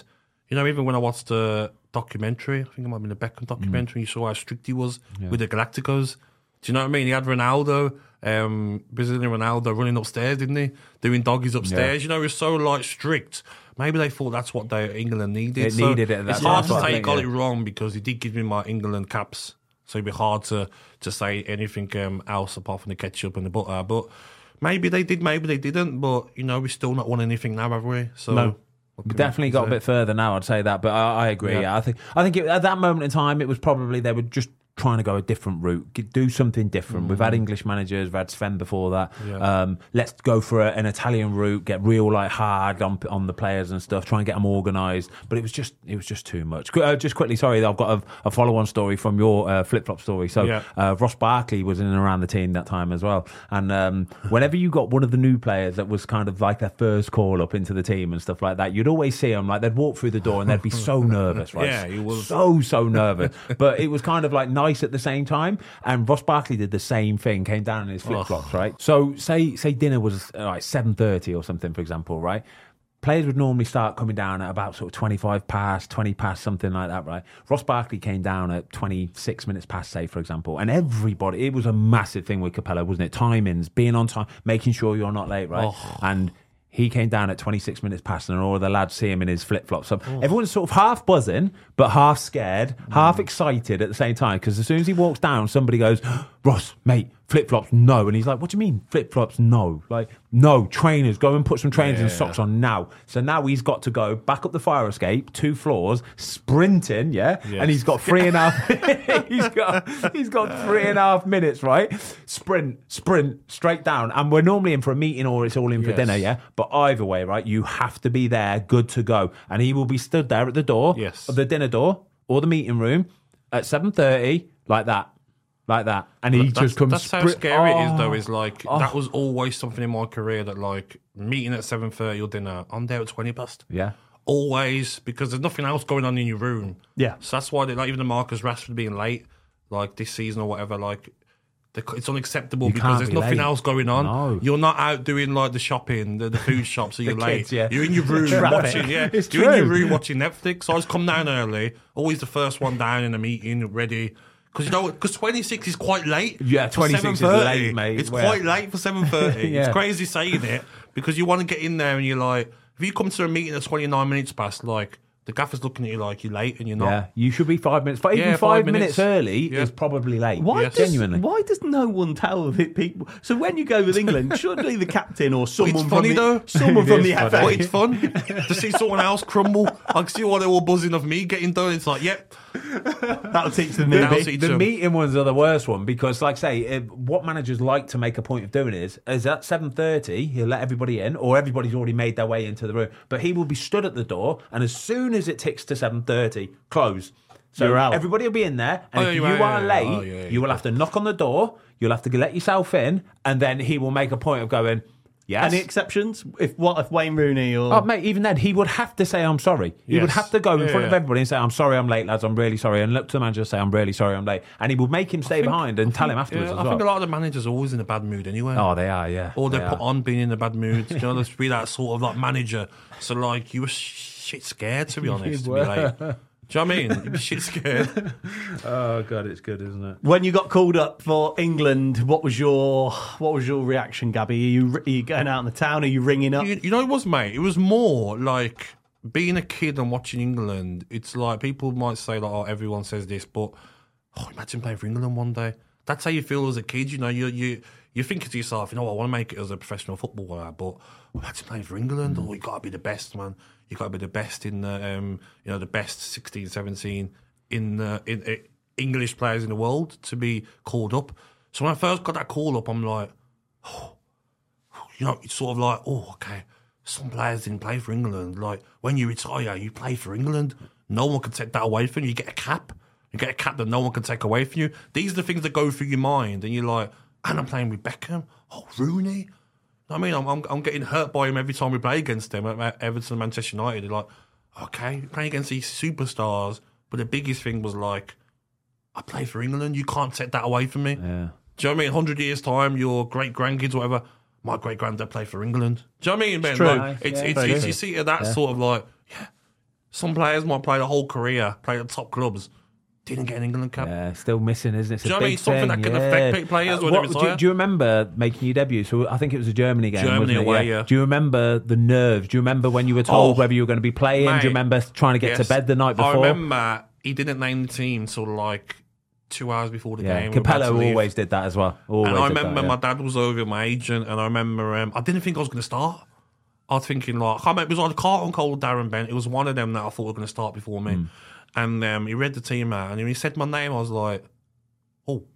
You know, even when I watched the documentary, I think it might have been the Beckham documentary, mm. you saw how strict he was yeah. with the Galacticos. Do you know what I mean? He had Ronaldo, um, Brazilian Ronaldo, running upstairs, didn't he? Doing doggies upstairs. Yeah. You know, he was so like strict. Maybe they thought that's what they England needed. It so needed it. It's hard to say he got yeah. it wrong because he did give me my England caps. So it'd be hard to, to say anything um, else apart from the ketchup and the butter. But maybe they did, maybe they didn't. But, you know, we're still not won anything now, have we? So no. We definitely got a bit further now, I'd say that. But I, I agree. Yeah. Yeah. I think I think it, at that moment in time, it was probably they were just trying to go a different route, do something different. Mm. We've had English managers, we've had Sven before that. Yeah. Um, let's go for a, an Italian route, get real like hard on, on the players and stuff, try and get them organised. But it was just it was just too much. Uh, just quickly, sorry, I've got a, a follow-on story from your uh, flip-flop story. So yeah. uh, Ross Barkley was in and around the team that time as well. And um, whenever you got one of the new players that was kind of like their first call up into the team and stuff like that, you'd always see them like they'd walk through the door and they'd be so nervous, right? Yeah, he was so so nervous. But it was kind of like nice at the same time. And Ross Barkley did the same thing, came down in his flip-flops, oh. right? So say say dinner was uh, like seven thirty or something, for example, right? Players would normally start coming down at about sort of twenty-five past, twenty past, something like that, right? Ross Barkley came down at twenty-six minutes past, say, for example. And everybody, it was a massive thing with Capello, wasn't it? Timings, being on time, making sure you're not late, right? Oh. And he came down at twenty-six minutes past, and all the lads see him in his flip-flops. So oh. everyone's sort of half buzzing, but half scared, mm. half excited at the same time. Because as soon as he walks down, somebody goes, Ross, mate, flip-flops, no. And he's like, what do you mean, flip-flops, no? Like, no, trainers, go and put some trainers yeah. and socks on now. So now he's got to go back up the fire escape, two floors, sprinting, yeah? Yes. And he's got three and a half, he's got, he's got three and a half minutes, right? Sprint, sprint, straight down. And we're normally in for a meeting or it's all in for yes. dinner, yeah? But either way, right, you have to be there, good to go. And he will be stood there at the door, yes. of the dinner door or the meeting room at seven thirty, like that. Like that, and he that's, just comes. That's how scary oh, it is, though. Is like oh. that was always something in my career that, like, meeting at seven thirty or dinner, I'm there at twenty past. Yeah, always, because there's nothing else going on in your room. Yeah, so that's why, they, like, even the Marcus Rashford being late, like this season or whatever, like it's unacceptable you because there's be nothing late. else going on. No. You're not out doing like the shopping, the, the food shops, so you're late. Kids, yeah. You're in your room watching. Yeah, it's you're true. in your room watching Netflix. So I just come down early, always the first one down in a meeting, ready. Because you know, because twenty-six is quite late. Yeah, twenty-six is late, mate. It's Well, quite late for seven thirty. Yeah. It's crazy saying it because you want to get in there and you're like, if you come to a meeting at twenty-nine minutes past, like the gaffer's looking at you like you're late and you're not. Yeah, you should be five minutes. Even Yeah, five, five minutes, minutes. early Yeah. is probably late. Why Yes. does, Genuinely. Why does no one tell the people? So when you go with England, surely the captain or someone it's funny from the, though. someone It from is the funny. F A. But it's fun to see someone else crumble. I can see why they're all buzzing of me getting done. It's like, yep. That'll teach them That'll maybe. teach The them. meeting ones are the worst one because, like I say, uh, what managers like to make a point of doing is, is at seven thirty, he'll let everybody in, or everybody's already made their way into the room, but he will be stood at the door, and as soon as it ticks to seven thirty, close. So You're out. everybody will be in there, and Oh, if yeah, you yeah, are yeah. late, Oh, yeah, yeah. you will have to knock on the door, you'll have to let yourself in, and then he will make a point of going, yes. Any exceptions? If what if Wayne Rooney or Oh, mate, even then, he would have to say, I'm sorry. He would Yes. have to go in Yeah, front of yeah. everybody and say, I'm sorry, I'm late, lads, I'm really sorry. And look to the manager and say, I'm really sorry, I'm late. And he would make him stay think- behind and I tell think- him afterwards yeah, as I well. think a lot of the managers are always in a bad mood anyway. Oh, they are, yeah. Or they're They put are. on being in a bad mood. You know, let's be that sort of like manager. So like you were shit scared to be honest. To be late. Do you know what I mean? You're shit scared. Oh, God, it's good, isn't it? when you got called up for England, what was your what was your reaction, Gabby? Are you, are you going out in the town? Are you ringing up? You, you know, it was, mate. It was more like being a kid and watching England. It's like people might say like, "Oh, everyone says this," but oh, imagine playing for England one day. That's how you feel as a kid. You know, you you you think to yourself, you know, I want to make it as a professional footballer, but imagine playing for England. Oh, you got to be the best, man. You got to be the best in the, um, you know, the best sixteen, seventeen in the in, in English players in the world to be called up. So when I first got that call up, I'm like, oh, you know, it's sort of like, oh, okay. Some players didn't play for England. Like, when you retire, you play for England. No one can take that away from you. You get a cap. You get a cap that no one can take away from you. These are the things that go through your mind. And you're like, and I'm playing with Beckham. Oh, Rooney. I mean, I'm, I'm I'm getting hurt by him every time we play against them at Everton and Manchester United. They're like, okay, you're playing against these superstars. But the biggest thing was like, I play for England. You can't take that away from me. Yeah. Do you know what I mean? one hundred years' time, your great-grandkids or whatever, my great-granddad played for England. Do you know what I mean, Ben? true. Like, it's, Yeah, it's, very it's, true. you see it that Yeah. sort of like, yeah. Some players might play the whole career, play at top clubs, didn't get an England cap. Yeah, still missing, isn't it? It's Do you a know what I big mean? Something thing, that can yeah. affect players when they what, do, retire. do you remember making your debut? So I think it was a Germany game. Germany wasn't it? away, yeah. Do you remember the nerves? Do you remember when you were told Oh, whether you were going to be playing? mate, do you remember trying to get yes. to bed the night before? I remember he didn't name the team till like two hours before the Yeah, game. We were about Capello to leave. always did that as well. Always And I did remember that, my yeah. dad was over my agent, and I remember um, I didn't think I was going to start. I was thinking like, I can't remember, it was either Carlton Cole or Darren Bent. It was one of them that I thought were going to start before me. Mm. And um, he read the team out, and when he said my name, I was like, "Oh,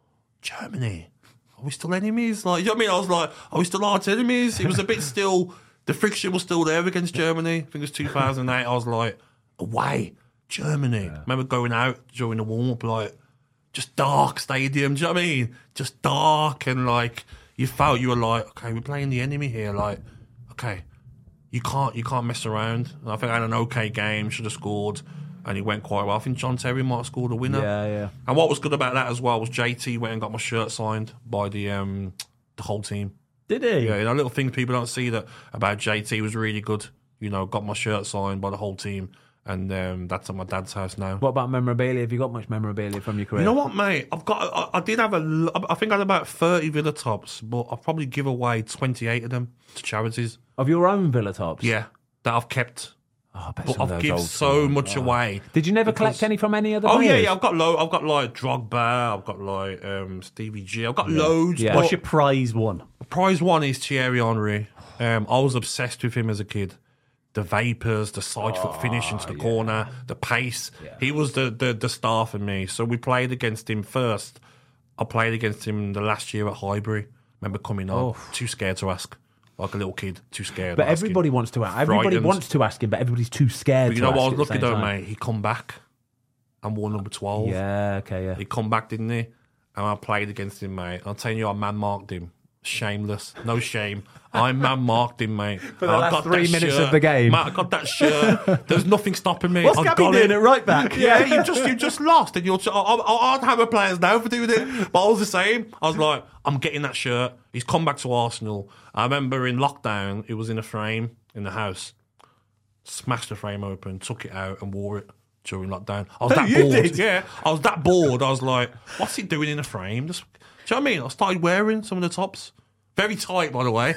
Germany, are we still enemies?" Like, you know what I mean? I was like, "Are we still arch enemies?" It was a bit still. The friction was still there against Germany. I think it was two thousand eight. I was like, "Away, Germany." I remember going out during the warm up, like just dark stadium. Do you know what I mean? Just dark, and like you felt you were like, "Okay, we're playing the enemy here." Like, okay, you can't you can't mess around. And I think I had an okay game. Should have scored. And he went quite well. I think John Terry might have scored a winner. Yeah, yeah. And what was good about that as well was J T went and got my shirt signed by the um, the whole team. Did he? Yeah, you know, little things people don't see that about J T was really good. You know, got my shirt signed by the whole team, and um, that's at my dad's house now. What about memorabilia? Have you got much memorabilia from your career? You know what, mate? I've got. I, I did have a. l- I think I had about thirty Villa tops, but I'll probably give away twenty-eight of them to charities. Of your own Villa tops? Yeah, that I've kept. Oh, I bet But some of I've those given old so school- much oh. away. Did you never because- collect any from any other Oh yeah, players? yeah. I've got lo- I've got like Drogba. I've got like um, Stevie G. I've got loads. Yeah. but What's your prize one? prize one is Thierry Henry. Um, I was obsessed with him as a kid. The vapors, the side foot finish into the corner, the pace. He was the, the the star for me. So we played against him first. I played against him the last year at Highbury. Remember coming on, too scared to ask, like a little kid, too scared. But of asking. everybody wants to ask. Everybody Frightened. wants to ask him, but everybody's too scared But you to know ask what I at was the lucky same though, time. mate? He come back and won number twelve. Yeah, okay, yeah. He come back, didn't he? And I played against him, mate. I'll tell you, I man marked him. Shameless, no shame. I man marked him, mate. For the last three minutes of the game. Mate, I got that shirt. There's nothing stopping me. What's I Gabby got doing it. it right back? Yeah, you just you just lost, and you're. I, I, I'd hammer players now for doing it, but I was the same. I was like, I'm getting that shirt. He's come back to Arsenal. I remember in lockdown, it was in a frame in the house. Smashed the frame open, took it out, and wore it during lockdown. I was Oh, that you bored. did? Yeah, I was that bored. I was like, what's he doing in a frame? Just, do you know what I mean? I started wearing some of the tops. Very tight, by the way. Um,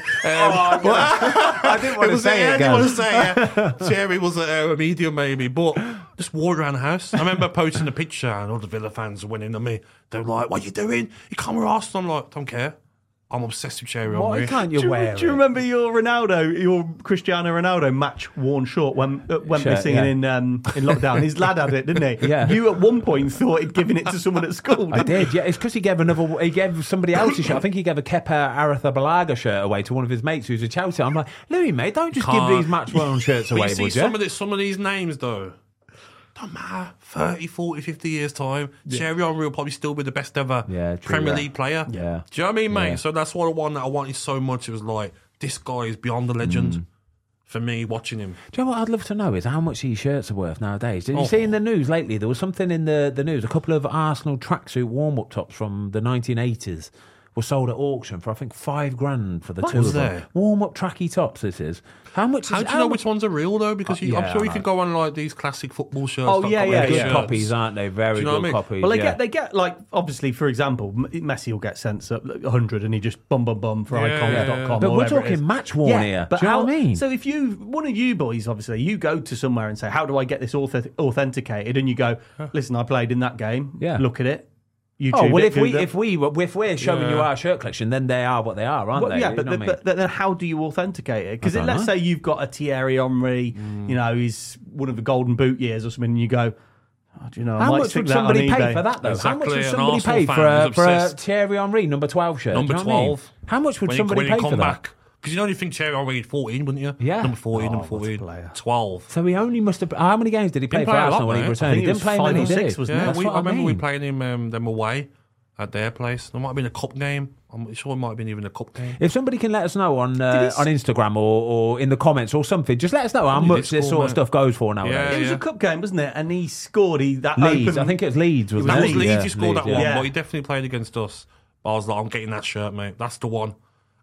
I didn't want to was say yeah, it, I didn't want to Gaz. say it. Thierry was a, a medium, maybe, but just wore it around the house. I remember posting a picture, and all the Villa fans went in on me. They were like, "What are you doing? You come with Arsenal?" I'm like, "Don't care. I'm obsessed with Thierry Why Henry." can't Do you you, wear do you it? remember your Ronaldo, your Cristiano Ronaldo match worn short when uh, went Shirt, missing yeah. in um, in lockdown? His lad had it, didn't he? Yeah. You at one point thought he'd given it to someone at school. I Didn't you? did, yeah. It's because he gave another. He gave somebody else's shirt. I think he gave a Kepa Arrizabalaga shirt away to one of his mates who's a Chelsea. I'm like, Louis, mate, don't just Can't. give these match-worn shirts But away, you see, would you? some of, the, some of these names, though, don't matter. thirty, forty, fifty years' time, Thierry Henry will probably still be the best ever Yeah, true, Premier yeah. League player. Yeah. Do you know what I mean, mate? Yeah. So that's what the one that I wanted so much. It was like, this guy is beyond the legend Mm. for me watching him. Do you know what I'd love to know is how much these shirts are worth nowadays? Did you Oh. see in the news lately? There was something in the, the news. A couple of Arsenal tracksuit warm-up tops from the nineteen eighties were sold at auction for I think five grand for the What two was of them. there? Warm-up tracky tops. This is how much? How is, do you know which ones are real, though? Because you, Uh, I'm yeah, sure I you know. can go on like these classic football shirts. Oh, yeah, yeah, They're good yeah. copies, aren't they? Very Do you know good what I mean? copies. Well, they yeah. get they get like obviously, for example, M- Messi will get sent up one hundred, and he just bum bum bum for Yeah, icons dot com. yeah, yeah. But or we're whatever it talking is. match worn yeah, here. But Do you know how, what I mean? So if you, one of you boys, obviously, you go to somewhere and say, "How do I get this auth- authenticated?" And you go, "Listen, I played in that game. Yeah. Look at it. YouTube Oh well, it, if we Google it." if we if we're showing Yeah. you our shirt collection, then they are what they are, aren't Well, they? yeah, You but, know the, what I mean? but then how do you authenticate it? Because I don't let's know. say you've got a Thierry Henry, Mm. you know, he's one of the golden boot years or something, and you go, oh, do you know, I How might much stick would that somebody on pay eBay. for that though? How Exactly, much would an somebody Arsenal pay fan for a, who's for a obsessed. Thierry Henry number twelve shirt? Number Do you know what I mean? twelve. How much would when somebody he, when pay he for come that? back. Because you only think Thierry Henry had fourteen, wouldn't you? Yeah. Number fourteen, Oh, number what a fourteen. player. twelve. So he only must have. How many games did he play Didn't for play a Arsenal lot, when he mate. returned? I He think it didn't was play five many, or did six, he? wasn't it? Yeah, That's we, what I remember mean. we played him um, them away at their place. There might have been a cup game. I'm sure it might have been even a cup game. If somebody can let us know on uh, Did he- on Instagram or, or in the comments or something, just let us know how Probably much did this score, sort of mate. stuff goes for nowadays. Yeah, It was yeah. a cup game, wasn't it? And he scored. He that Leeds, opened- I think it was Leeds, wasn't That it? was Leeds Yeah, who scored that Leeds, one, yeah. Yeah. but he definitely played against us. But I was like, I'm getting that shirt, mate. That's the one.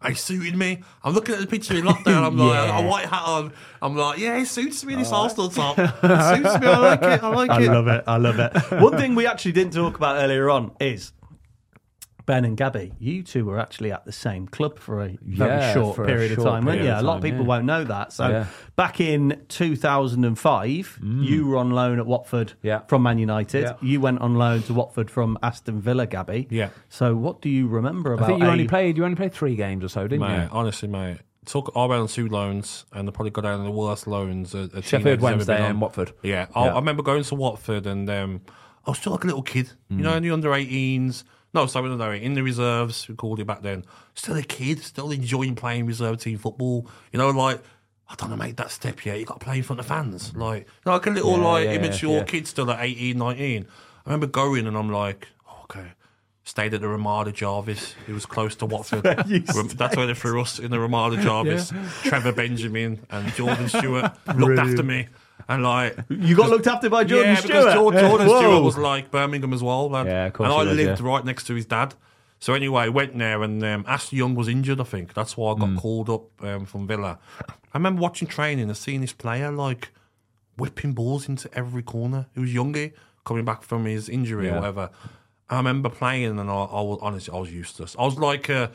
He suited me. I'm looking at the picture in lockdown. I'm like, Yeah. a white hat on. I'm like, yeah, it suits me, this Arsenal top. It suits me. I like it. I like I it. love it. I love it. One thing we actually didn't talk about earlier on is Ben and Gabby. You two were actually at the same club for a very Yeah, short for a period of short time, weren't you? period of A lot of time, people yeah. won't know that. So Yeah. back in two thousand five, you were on loan at Watford Yeah. from Man United. Yeah. You went on loan to Watford from Aston Villa, Gabby. Yeah. So what do you remember about I think you a- only played you only played three games or so, didn't Mate, you? honestly, mate. Took I went on two loans and they probably got down to the worst loans. A, a Sheffield teenager's ever Wednesday been on. and Watford. Yeah, I, Yeah. I remember going to Watford and um, I was still like a little kid, Mm. you know, in the under eighteens. No, sorry, no, no, in the reserves, we called it back then. Still a kid, still enjoying playing reserve team football. You know, like, I don't know, make that step yet. You got to play in front of fans. Like, like a little, Yeah, like, yeah, immature yeah. kid still at eighteen, nineteen. I remember going and I'm like, oh, okay. Stayed at the Ramada Jarvis. It was close to Watford. That's where they threw us, in the Ramada Jarvis. Trevor Benjamin and Jordan Stewart looked after me. And like You got looked after by Jordan yeah, Stewart. because Jordan, Jordan Whoa. Stewart was like Birmingham as well, man. Yeah, of course And I he was, lived yeah. right next to his dad. So anyway, I went there and um, Ashley Young was injured, I think. That's why I got Mm. called up um, from Villa. I remember watching training and seeing this player like whipping balls into every corner. He was younger, coming back from his injury Yeah. or whatever. I remember playing and I, I was honestly, I was useless. I was like a,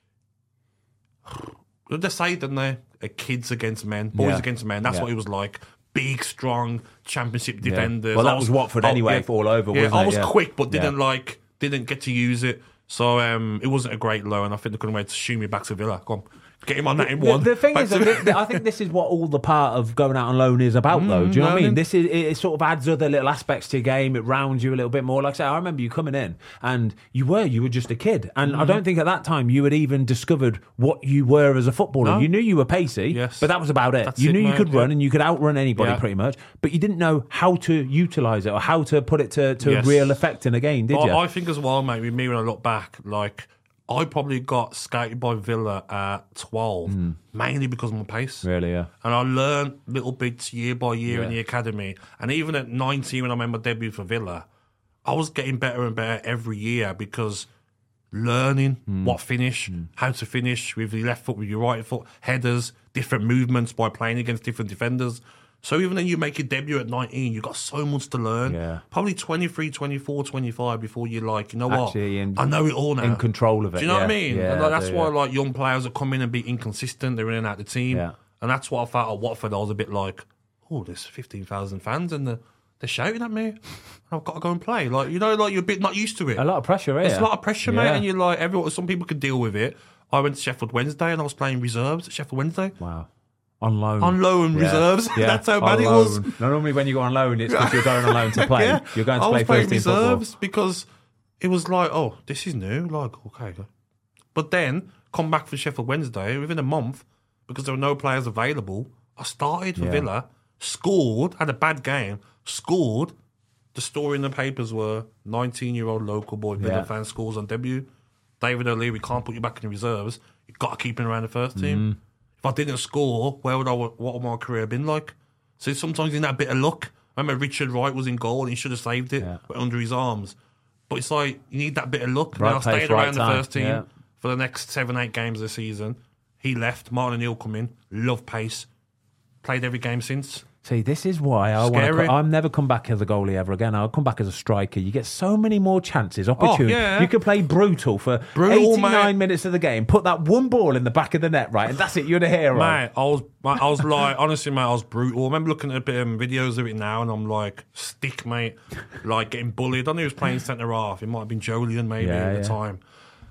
they say, don't they? A kids against men, boys Yeah. against men. That's Yeah. what it was like. Big, strong championship defenders. Well, that I was Watford I- anyway, yeah. for all over, Yeah, wasn't I it? was Yeah. quick, but didn't Yeah. like, didn't get to use it. So um, it wasn't a great loan. I think they couldn't wait to shoo me back to Villa. Come on, get him on that in The, one. the thing Back is, to- that thi- I think this is what all the part of going out on loan is about, though. Do you know what I mean? learning. This is it, it sort of adds other little aspects to your game. It rounds you a little bit more. Like I say, I remember you coming in and you were you were just a kid, and I don't think at that time you had even discovered what you were as a footballer. No. You knew you were pacey, Yes. but that was about it. That's you it, knew you mate, could run yeah. and you could outrun anybody Yeah. pretty much, but you didn't know how to utilise it or how to put it to, to Yes. real effect in a game, did I, you? I think as well, mate, with me when I look back, like, I probably got scouted by Villa at twelve, mainly because of my pace. really, yeah. And I learned little bits year by year in Yeah. the academy. And even at nineteen, when I made my debut for Villa, I was getting better and better every year because learning what finish, how to finish with your left foot, with your right foot, headers, different movements by playing against different defenders. So even when you make your debut at nineteen, you've got so much to learn. Yeah. Probably twenty-three, twenty-four, twenty-five before you're like, you know what? Actually in- I know it all now. in control of it, Do you know what I yeah. mean? Yeah, And like, I that's do, why yeah. like young players that come in and be inconsistent, they're in and out the team. Yeah. And that's what I felt at Watford. I was a bit like, oh, there's fifteen thousand fans and they're, they're shouting at me. And I've got to go and play. Like, you know, like you're a bit not used to it. A lot of pressure, yeah. It's a lot of pressure, mate. Yeah. And you're like, everyone, some people could deal with it. I went to Sheffield Wednesday and I was playing reserves at Sheffield Wednesday. Wow. On loan. On loan Yeah. reserves. Yeah. That's how On bad it loan. was. No, normally when you go on loan, it's because you're going on loan to play. Yeah. You're going to I play was playing first team football. reserves because it was like, oh, this is new. Like, okay. But then, come back for Sheffield Wednesday within a month, because there were no players available, I started for Yeah. Villa, scored, had a bad game, scored. The story in the papers were nineteen-year-old local boy Villa Yeah. fan scores on debut. David O'Leary, we can't put you back in the reserves. You've got to keep him around the first team. Mm. If I didn't score, where would I? What would my career been like? So sometimes in that bit of luck. I remember Richard Wright was in goal and he should have saved it Yeah. but under his arms. But it's like you need that bit of luck. Right Then I place, stayed right around time. the first team Yeah. for the next seven, eight games of the season. He left. Martin O'Neill come in. Love pace. Played every game since. See, this is why I want Scary. to. I'm never come back as a goalie ever again. I'll come back as a striker. You get so many more chances, opportunities. yeah. You could play brutal for Brutal, eighty-nine mate. minutes of the game. Put that one ball in the back of the net, right, and that's it. You're the hero. Mate, I was, mate, I was like, honestly, mate, I was brutal. I remember looking at a bit of videos of it now, and I'm like, stick, mate, like getting bullied. I knew he was playing centre half. It might have been Jolien maybe Yeah, at the yeah. time.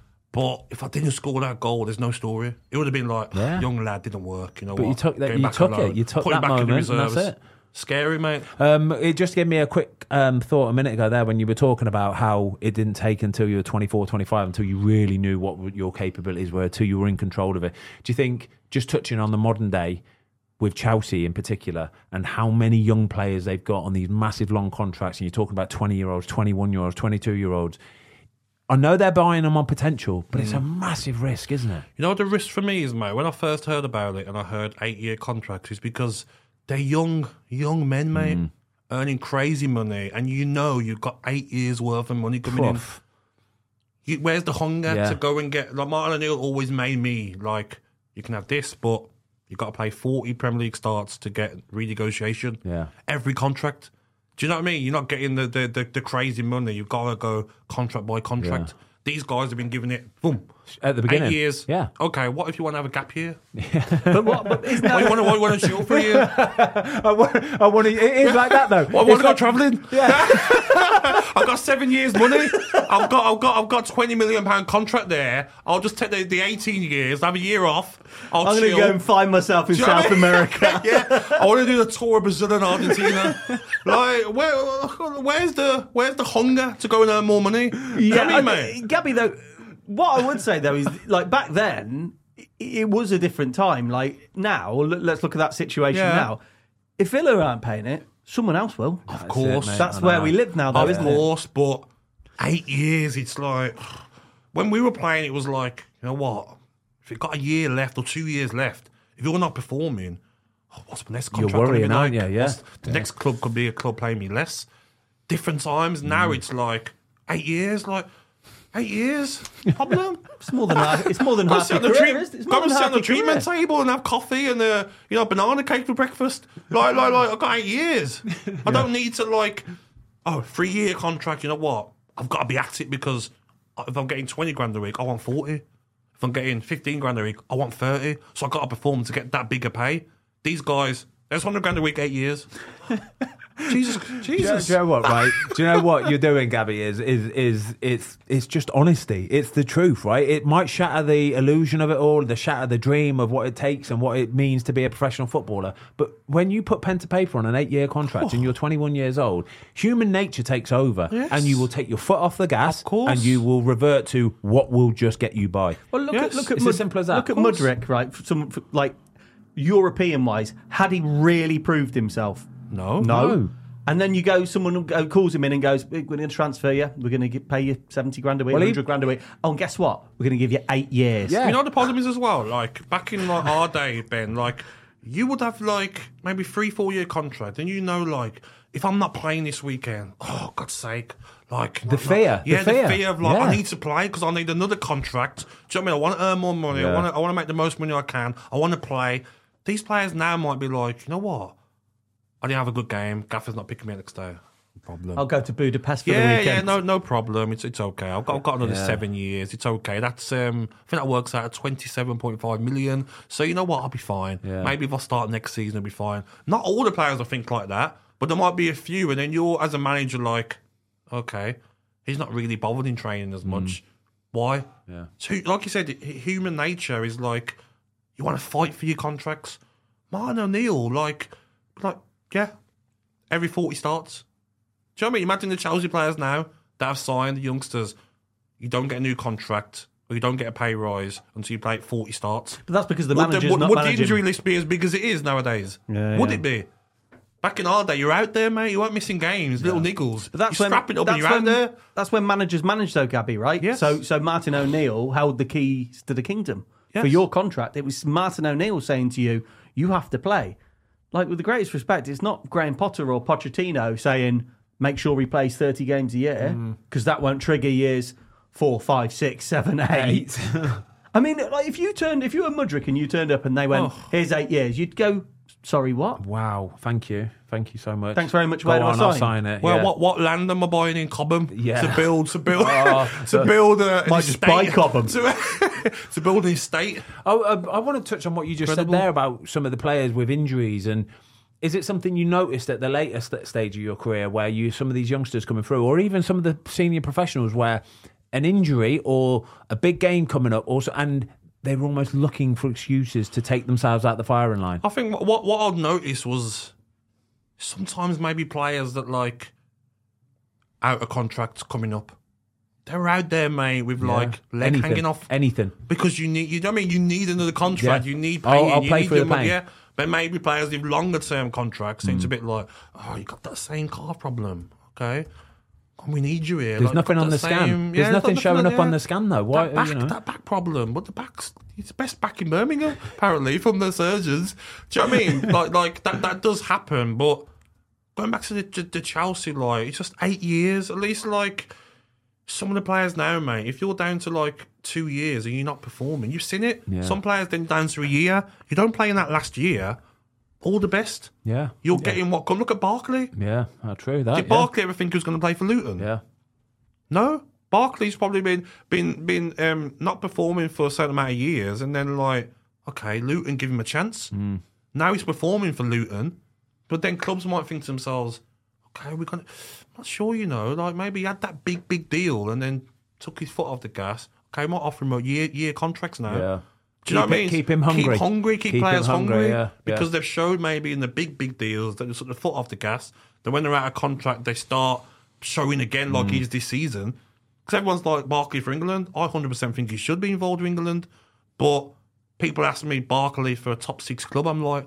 But if I didn't score that goal, there's no story. It would have been like, Yeah. young lad didn't work. You know But what? you took that- Getting you back took on it. loan, You took put him that back in the moment, and that's reserves. it. Scary, mate. Um, it just gave me a quick um, thought a minute ago there when you were talking about how it didn't take until you were twenty-four, twenty-five until you really knew what your capabilities were, until you were in control of it. Do you think, just touching on the modern day with Chelsea in particular and how many young players they've got on these massive long contracts, and you're talking about twenty-year-olds, twenty-one-year-olds, twenty-two-year-olds, I know they're buying them on potential, but it's a massive risk, isn't it? You know what the risk for me is, mate? When I first heard about it and I heard eight-year contracts, is because they're young, young men, mate, Mm. earning crazy money, and you know you've got eight years worth of money coming Oof. in. You, where's the hunger Yeah. to go and get? Like Martin O'Neill always made me like, you can have this, but you got to play forty Premier League starts to get renegotiation. Yeah. Every contract. Do you know what I mean? You're not getting the the, the, the crazy money. You've got to go contract by contract. Yeah. These guys have been giving it boom At the beginning. eight years. Yeah. Okay. What if you want to have a gap year? But what? But isn't What, that, you want to, what, you want to chill for a year? I want, I want to, it is like that though. What, I want It's to go like- travelling. I've got seven years money. I've got I've got I've got twenty million pound contract there. I'll just take the, the eighteen years, have a year off. I'll I'm going chill. to go and find myself in Do you know what South I mean? America. Yeah, I want to do the tour of Brazil and Argentina. Like, where, where's the where's the hunger to go and earn more money? Yeah, I mean, mate. Gabby, though, what I would say though is, like back then, it, it was a different time. Like now, l- let's look at that situation Yeah. now. If Villa aren't paying it, someone else will. Of course, it, mate. That's I where know. we live now, though, of isn't it? course. But eight years, it's like when we were playing, it was like, you know what? If you've got a year left or two years left, if you're not performing, oh, what's the next contract? You're gonna be worrying, aren't like? you? Yeah. What's- The next club could be a club paying me less. Different times. Now it's like eight years. Like eight years. Problem. It's more than half, it's more than Go half sit on your the, career. treat- isn't it? It's go more and than sit half on the your treatment career. table and have coffee and uh, you know banana cake for breakfast. Like, like, like I've got eight years. I don't need to like, oh, three year contract. You know what? I've got to be at it because if I'm getting twenty grand a week, I want forty. If I'm getting fifteen grand a week, I want thirty. So I've got to perform to get that bigger pay. These guys, there's one hundred grand a week, eight years. Jesus, Do you, know, Jesus. do you know what, right? Do you know what you're doing, Gabby? Is is is it's it's just honesty. It's the truth, right? It might shatter the illusion of it all, the shatter the dream of what it takes and what it means to be a professional footballer. But when you put pen to paper on an eight-year contract and you're twenty-one years old, human nature takes over, Yes. and you will take your foot off the gas, Of course. and you will revert to what will just get you by. Well, look Yes. at look at It's as simple as that. Look at Of course. Mudryk, right? For Some for, like European wise, had he really proved himself? No. No. And then you go, someone go- calls him in and goes, "We're going to transfer you. We're going to pay you seventy grand a week, Well, he- hundred grand a week. Oh, and guess what? We're going to give you eight years." Yeah. You know what the problem is as well? Like, back in like our day, Ben, like, you would have like maybe three, four year contract, and you know, like, if I'm not playing this weekend, oh, God's sake. Like The fear, the yeah, the fear. fear of like Yeah. I need to play because I need another contract. Do you know what I mean? I want to earn more money. I Yeah. want to, I want to make the most money I can. I want to play. These players now might be like, you know what? I didn't have a good game. Gaffer's not picking me next day. Problem. I'll go to Budapest for the Yeah, weekend. yeah, no, no problem. It's it's okay. I've got, I've got another Yeah. seven years. It's okay. That's um, I think that works out at twenty-seven point five million. So you know what? I'll be fine. Yeah. Maybe if I start next season, I'll be fine. Not all the players will think like that, but there might be a few. And then you're as a manager like, okay, he's not really bothered in training as much. Why? Yeah. So, like you said, h- human nature is like you want to fight for your contracts. Martin O'Neill, like, like yeah, every forty starts. Do you know what I mean? Imagine the Chelsea players now that have signed, the youngsters. You don't get a new contract or you don't get a pay rise until you play forty starts. But that's because the Would, the, manager's would, not would the managing. injury list be as big as it is nowadays? Yeah, would yeah. it be? Back in our day, you're out there, mate. You weren't missing games, little niggles. But that's you're when strapping up that's and you're when, out there. That's when managers manage, though, Gabby, right? Yes. So, so Martin O'Neill held the keys to the kingdom for Yes. your contract. It was Martin O'Neill saying to you, "You have to play." Like, with the greatest respect, it's not Graham Potter or Pochettino saying, "Make sure he plays thirty games a year," because that won't trigger years four, five, six, seven, eight. I mean, like if you turned, if you were Mudryk and you turned up and they went, Oh. "Here's eight years," you'd go, "Sorry, what?" Wow, thank you. Thank you so much. Thanks very much. Go Where do I on, I'll sign? sign it. Well, yeah. what what land am I buying in Cobham? Yeah. To build to build Oh, to build a an Might just estate. buy Cobham. to, to build an estate. Oh, uh, I want to touch on what you just Incredible. said there about some of the players with injuries. And is it something you noticed at the later st- stage of your career where you some of these youngsters coming through, or even some of the senior professionals where an injury or a big game coming up, also, and they were almost looking for excuses to take themselves out the firing line? I think what what I'd noticed was sometimes maybe players that like out of contracts coming up, they're out there, mate, with like leg anything, hanging off anything. because you need. You know what I mean? You need another contract. Yeah. You need I'll- paying. I'll you play need for your the money, pain. yeah. But maybe players with longer term contracts. It's a Mm. bit like, oh, you got that same calf problem, okay? And we need you here. There's Like, nothing got on that the scan. same- There's yeah, nothing got showing on- up on yeah. the scan, though. Why, That back, you know? that back problem, but the back's it's the best back in Birmingham, apparently, from the surgeons. Do you know what I mean? like, like that, that does happen. But going back to the, the, the Chelsea, like it's just eight years at least. Like some of the players now, mate, if you're down to like two years and you're not performing, you've seen it. Yeah. Some players then down to a year. You don't play in that last year. All the best. Yeah. You're yeah. getting what? Come look at Barkley. Yeah, oh, true. That. Did yeah. Barkley ever think he was going to play for Luton? Yeah. No. Barkley's probably been been been um, not performing for a certain amount of years, and then like, okay, Luton give him a chance. Mm. Now he's performing for Luton, but then clubs might think to themselves, okay, we're gonna. I'm not sure, you know, like maybe he had that big big deal and then took his foot off the gas. Okay, we might offer him a year year contracts now. Yeah. Do you know Keep what I it- mean? keep him hungry. Keep hungry, keep, Keep him players hungry, hungry. yeah, Because yeah. they've showed maybe in the big, big deals that they sort of foot off the gas. Then when they're out of contract, they start showing again like Mm. he is this season. Because everyone's like Barkley for England. I one hundred percent think he should be involved with England. But people ask me Barkley for a top six club. I'm like,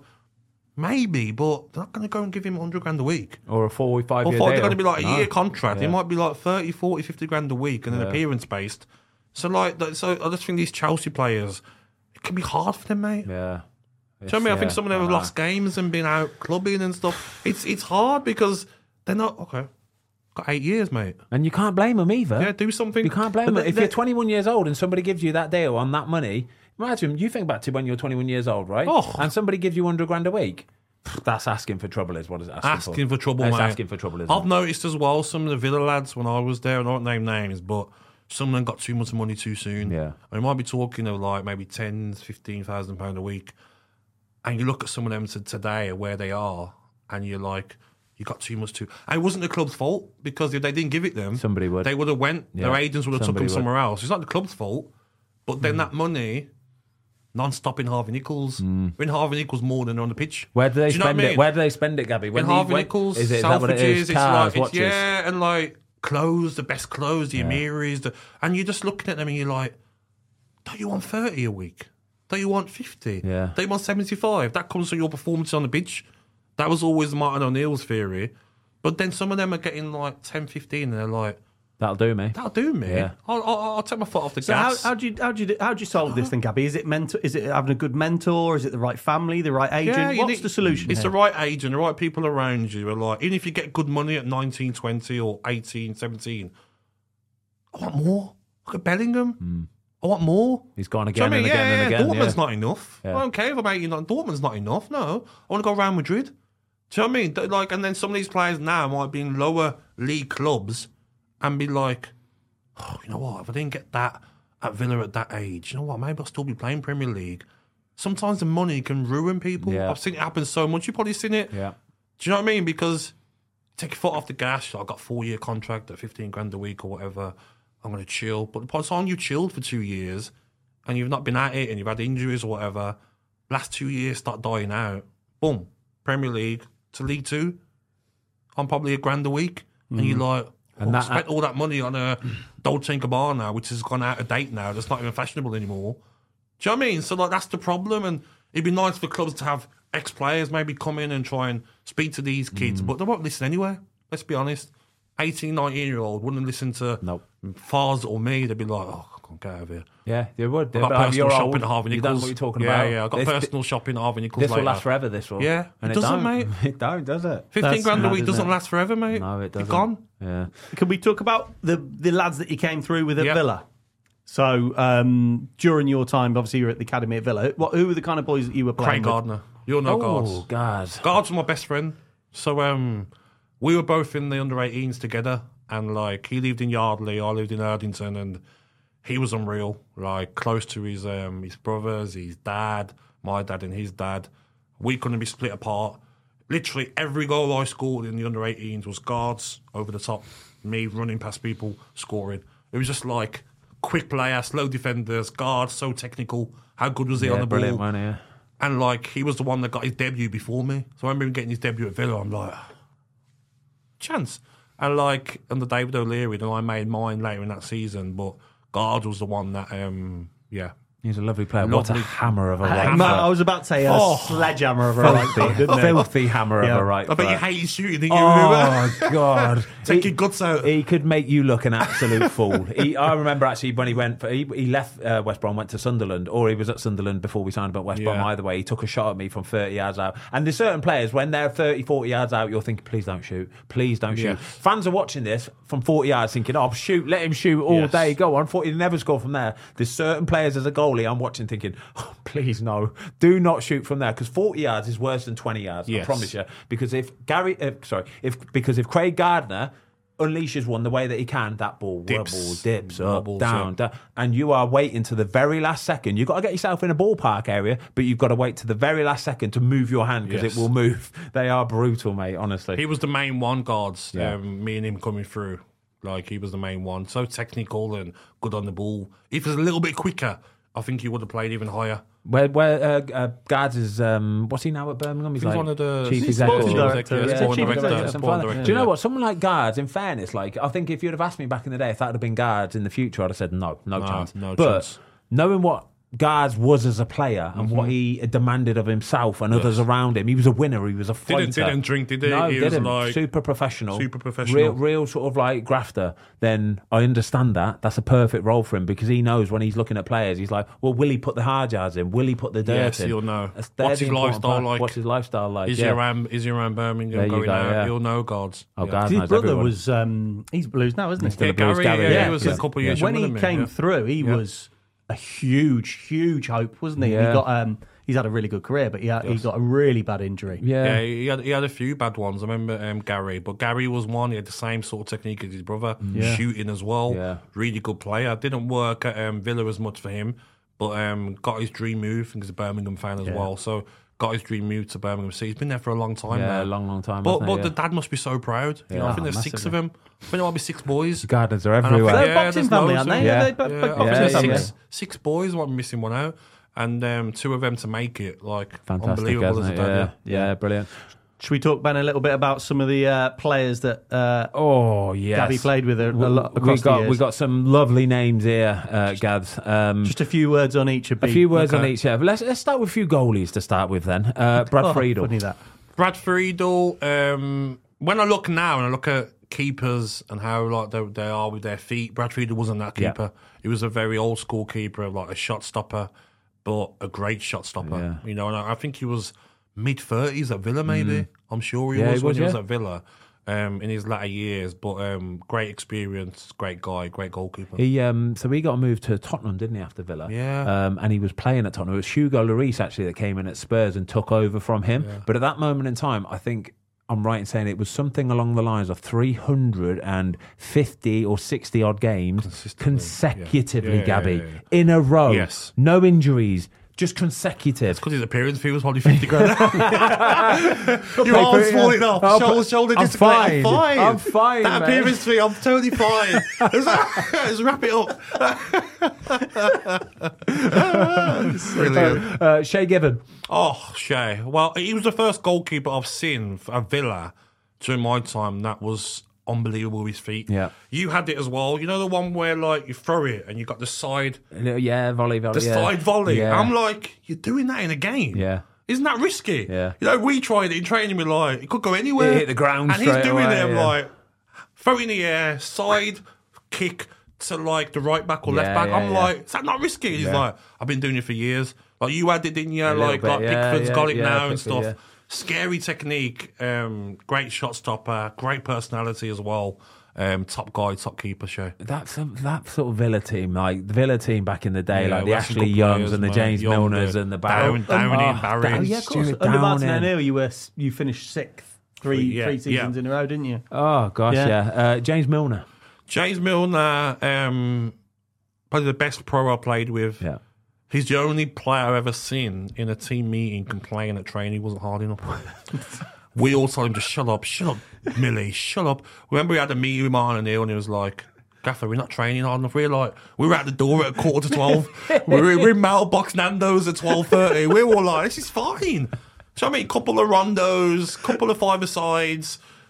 maybe, but they're not going to go and give him one hundred grand a week. Or a four, five Or year they're deal. going to be like a No. year contract. Yeah. It might be like thirty, forty, fifty grand a week and then Yeah. appearance based. So like, that- so I just think these Chelsea players, it can be hard for them, mate. Yeah. Do you know what I mean? I think some of them have know. lost games and been out clubbing and stuff. It's it's hard because they're not okay. Got eight years, mate. And you can't blame them either. Yeah, do something. You can't blame But them. the- If the- you're twenty-one years old and somebody gives you that deal on that money, imagine, you think back to when you're twenty-one years old, right? Oh. And somebody gives you one hundred grand a week. That's asking for trouble, is what is it asking, Asking for? for trouble, It's mate. asking for trouble, isn't I've it? noticed as well some of the Villa lads when I was there. I don't name names, but some of them got too much money too soon. Yeah. And we might be talking of like maybe ten, fifteen thousand pound a week. And you look at some of them to today where they are, and you're like, you got too much too. And it wasn't the club's fault because if they didn't give it them, Somebody would. They would have went. Yeah. Their agents would have took Somebody them would. somewhere else. It's not the club's fault, but then that money, non-stop in Harvey Nichols, in Harvey Nichols more than on the pitch. Where do they you know what spend I mean? it? Where do they spend it, Gabby? When in they- Harvey when- Nichols, is it, is that what it is? Selfridges, it's Cars, like, it's, watches. yeah, and like clothes, the best clothes, the Amiris, the, and you're just looking at them and you're like, don't you want thirty a week? Don't you want fifty? Yeah. Don't you want seventy-five? That comes from your performance on the pitch. That was always Martin O'Neill's theory. But then some of them are getting like ten, fifteen, and they're like, That'll do me. that'll do me. Yeah. I'll, I'll, I'll take my foot off the So how, gas. how do you how do you how do you solve this thing, Gabby? Is it mentor? Is it having a good mentor? Is it the right family, the right agent? Yeah, you What's need- the solution? It's here? the right agent, the right people around you are like, even if you get good money at nineteen, twenty or eighteen, seventeen, I want more. Look at Bellingham. I want more. He's gone Do you know again what I and mean? again yeah, and yeah, again. Dortmund's yeah. not enough. Yeah. I don't care if I'm eighty-nine. Dortmund's not enough. No. I want to go Real Madrid. Do you know what I mean? Th- Like, and then some of these players now might be in lower league clubs and be like, oh, you know what? If I didn't get that at Villa at that age, you know what? Maybe I'll still be playing Premier League. Sometimes the money can ruin people. Yeah. I've seen it happen so much. You've probably seen it. Yeah. Do you know what I mean? Because take your foot off the gas. I've got a four year contract at fifteen grand a week or whatever. I'm going to chill. But by the time you chilled for two years and you've not been at it and you've had injuries or whatever, last two years start dying out. Boom. Premier League to League Two. I'm probably a grand a week. And you're like, And oh, that- spent all that money on a Dolce and Gabbana, which has gone out of date now. That's not even fashionable anymore. Do you know what I mean? So like that's the problem. And it'd be nice for clubs to have ex-players maybe come in and try and speak to these kids, Mm. but they won't listen anyway. Let's be honest. eighteen, nineteen-year-old wouldn't listen to Nope. Fars or me. They'd be like, oh, I can't get out of here. Yeah, they would. I've got But personal you're shopping old. at Harvey You Nichols. don't know what you're talking yeah, about. Yeah, I've got This- personal shopping at Harvey Nichols This will later. last forever, this will. Yeah, and it doesn't, don't. mate. It don't, does it? fifteen That's grand a mad, week isn't doesn't it? last forever, mate. No, it You're doesn't. gone. Yeah. Can we talk about the the lads that you came through with at Yeah. Villa? So um, during your time, obviously you were at the academy at Villa. What, who were the kind of boys that you were playing Craig with? Gardner. You'll know Oh, Guards. God. Guards was my best friend. So um, we were both in the under eighteens together, and like he lived in Yardley, I lived in Erdington, and he was unreal. Like close to his um, his brothers, his dad, my dad, and his dad. We couldn't be split apart. Literally every goal I scored in the under eighteens was Guards over the top, me running past people, scoring. It was just like quick player, slow defenders, Guards, so technical. How good was he Yeah, on the brilliant ball? one, yeah. And like he was the one that got his debut before me. So I remember him getting his debut at Villa. I'm like, chance. And like under David O'Leary, then I made mine later in that season. But Guard was the one that, um, yeah, He's a lovely player. What a Lovely. hammer of a I, right I foot. was about to say a Oh. sledgehammer of a right foot, didn't it? Filthy hammer Yeah. of a right I bet you foot. hate shooting, didn't you? Oh, God. Take He- your guts out. He could make you look an absolute fool. He, I remember actually when he went, for, he, he left uh, West Brom, went to Sunderland, or he was at Sunderland before we signed him at West Brom. Yeah. Either way, he took a shot at me from thirty yards out. And there's certain players, when they're thirty, forty yards out, you're thinking, please don't shoot. Please don't shoot. Yes. Fans are watching this from forty yards thinking, oh, shoot, let him shoot all Yes. day. Go on. forty, never score from there. There's certain players as a goalie I'm watching thinking, oh, please no, do not shoot from there, because forty yards is worse than twenty yards. I Yes. promise you. Because if Gary, uh, sorry, if because if Craig Gardner unleashes one the way that he can, that ball Dips. wobbles, dips up, Wobbles, down, yeah. down, and you are waiting to the very last second. You've got to get yourself in a ballpark area, but you've got to wait to the very last second to move your hand, because Yes. it will move. They are brutal, mate, honestly. He was the main one, guards. Yeah. Um, me and him coming through. Like, he was the main one. So technical and good on the ball. If he was a little bit quicker, I think he would have played even higher. Where, where uh, uh, Guards is, um, what's he now at Birmingham? He's He's like one of the chief He's executive. sporting director, Yeah, yeah, chief sporting executive, director, something sporting like that. director, Do you know yeah. what? Someone like Guards, in fairness, like I think if you'd have asked me back in the day if that had been Guards in the future, I'd have said no, no, No, chance. no but chance. knowing what Guards was as a player and what he demanded of himself and others around him, he was a winner. He was a fighter. Didn't- didn't drink, did he? No, He was didn't. like- super professional, Super professional. real, real sort of like grafter. Then I understand that. That's a perfect role for him, because he knows when he's looking at players, he's like, well, will he put the hard yards in? Will he put the dirt Yes, in? he'll know. That's- they're What's the his important lifestyle part. like? What's his lifestyle like? Is yeah. he around? Is he around Birmingham There you going go, out? yeah. He'll know, guards. Oh, yeah. Guards His knows brother everyone. was, um, he's Blues now, isn't he? Still Yeah, the Blues, Gary, Gary, yeah, yeah, he was yeah. a couple of years When younger he than me, came yeah. through, he Yeah. was a huge, huge hope, wasn't he? Yeah. He got, um, he's had a really good career, but he, had, he got a really bad injury. Yeah. Yeah, he had he had a few bad ones. I remember um, Gary, but Gary was one. He had the same sort of technique as his brother, Yeah. shooting as well. Yeah. Really good player. Didn't work at um, Villa as much for him, but um, got his dream move. I think he's a Birmingham fan as Yeah. well, so got his dream move to Birmingham. So he's been there for a long time Yeah, now. a long, long time. But hasn't but it? the Yeah. dad must be so proud. You know, I Yeah. think there's Oh, six of massively. them. I think there might be six boys. Gardeners are And I everywhere. think- They're a Yeah, boxing there's family, loads aren't of they? them. Yeah, Yeah. they, Yeah, both I boxing think yeah, there's family. six, six boys. I'm missing one out, and um, two of them to make it. Like Fantastic, unbelievable hasn't as a it? dad. Yeah. yeah, brilliant. Should we talk, Ben, a little bit about some of the uh, players that uh, Oh, yes. Gabby played with a, a We- lot we across got the years? we got some lovely names here, uh, Gads. Um, Just a few words on each. a few words on okay. each. Yeah, but let's let's start with a few goalies to start with. Then uh, Brad Oh, Friedel. funny that. Brad Friedel. Um, when I look now and I look at keepers and how like they, they are with their feet, Brad Friedel wasn't that Yeah. keeper. He was a very old school keeper, like a shot stopper, but a great shot stopper. Yeah. You know, and I, I think he was mid thirties at Villa. Maybe I'm sure he Yeah, was he when was, he was yeah. at Villa. Um, in his latter years, but um, great experience, great guy, great goalkeeper. He um, so he got moved to Tottenham, didn't he, after Villa? Yeah. Um, and he was playing at Tottenham. It was Hugo Lloris actually that came in at Spurs and took over from him. But at that moment in time, I think I'm right in saying it was something along the lines of three hundred fifty or sixty odd games Consistently, consecutively, yeah. Yeah, Gabby, yeah, yeah. in a row. Yes. No injuries. Just consecutive. Because his appearance fee was probably fifty grand. Your arm's falling off. Oh, shoulder, but shoulder I'm dislocated. fine. I'm fine. I'm fine, That mate. appearance fee, I'm totally fine. Let's wrap it up. Brilliant. Uh, Shea Given. Oh, Shay. Well, he was the first goalkeeper I've seen at Villa during my time that was unbelievable with his feet. Yeah. You had it as well. You know the one where like you throw it and you got the side Yeah, volley, volley. the yeah. side volley. Yeah. I'm like, you're doing that in a game. Yeah. Isn't that risky? Yeah. You know, we tried it in training. We're like, it could go anywhere. It hit the ground and he's straight doing away, it. I'm yeah. like, throw in the air, side kick to like the right back or left Yeah, back. yeah, I'm yeah. like, is that not risky? He's Yeah. like, I've been doing it for years. Like you had it, didn't you? A little Like, bit, like yeah, Pickford's yeah, got it yeah, now and Pickford, stuff. yeah. Scary technique, um, great shot stopper, great personality as well. Um, top guy, top keeper, show. That's a, that sort of Villa team, like the Villa team back in the day, Yeah, like the we had some Ashley good Youngs players, and the man. James Young, Milners uh, and the Barrow. Down- Downey, Oh, Barry. Down- Yeah, of course. Stuart Under Martin Downing. O'Neill, you were you finished sixth three Yeah, three seasons yeah. in a row, didn't you? Oh gosh, Yeah. yeah. Uh, James Milner. James Milner, um, probably the best pro I played with. Yeah. He's the only player I've ever seen in a team meeting complain that training wasn't hard enough. We all told him to shut up, shut up, Millie, shut up. Remember we had a meeting with Martin O'Neill and he was like, Gaffer, we're not training hard enough. We're like, we were at the door at a quarter to twelve. we were, we're in Mailbox Nando's at twelve thirty. We were all like, this is fine. So I mean, couple of rondos, couple of five-a-sides,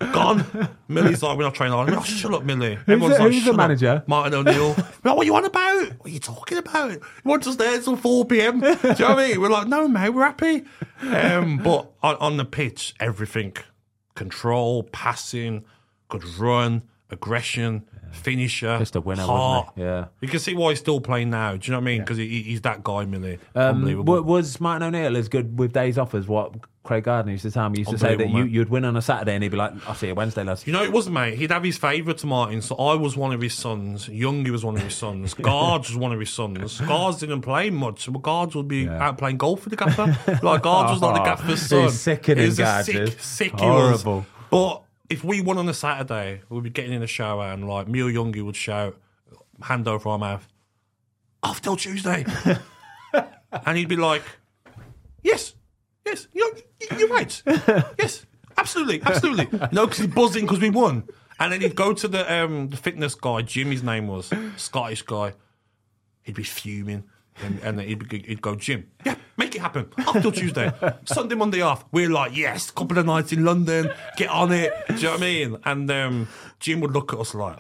Gone. Millie's like, we're not training hard. Oh, shut up, Millie. Who's Everyone's the, like, who's shut the manager? Up. Martin O'Neill. Like, what are you on about? What are you talking about? You want us there till four p.m. Do you know what I mean? We're like, no, mate, we're happy. Um, but on, on the pitch, everything. Control, passing, good run, aggression, finisher, Just a winner, heart. wasn't he? Yeah. You can see why he's still playing now. Do you know what I mean? Because he, he's that guy, Millie. Um, Unbelievable. wa- was Martin O'Neill as good with days off as what Craig Gardner used to tell me? He used to say that Unbelievable, you, man. you'd win on a Saturday and he'd be like, I'll see you Wednesday, lads. You know, it wasn't, mate. He'd have his favourites, Martin. So I was one of his sons. Youngie was one of his sons. Guards was one of his sons. Guards didn't play much. So Guards would be out playing golf with the gaffer. Like, Guards was like the gaffer's son. He's sickening, He was a Guards sick, is. sick he was. Horrible. But if we won on a Saturday, we'd be getting in the shower and, like, me or Youngie would shout, hand over our mouth, off till Tuesday. And he'd be like, yes, yes, you're, you're right. Yes, absolutely, absolutely. No, because he's buzzing because we won. And then he'd go to the um, the fitness guy, Jim, his name was, Scottish guy. He'd be fuming. And, and then he'd, be, he'd go, Jim, yeah, make it happen. Off till Tuesday. Sunday, Monday off. We're like, yes, couple of nights in London, get on it. Do you know what I mean? And um, Jim would look at us like,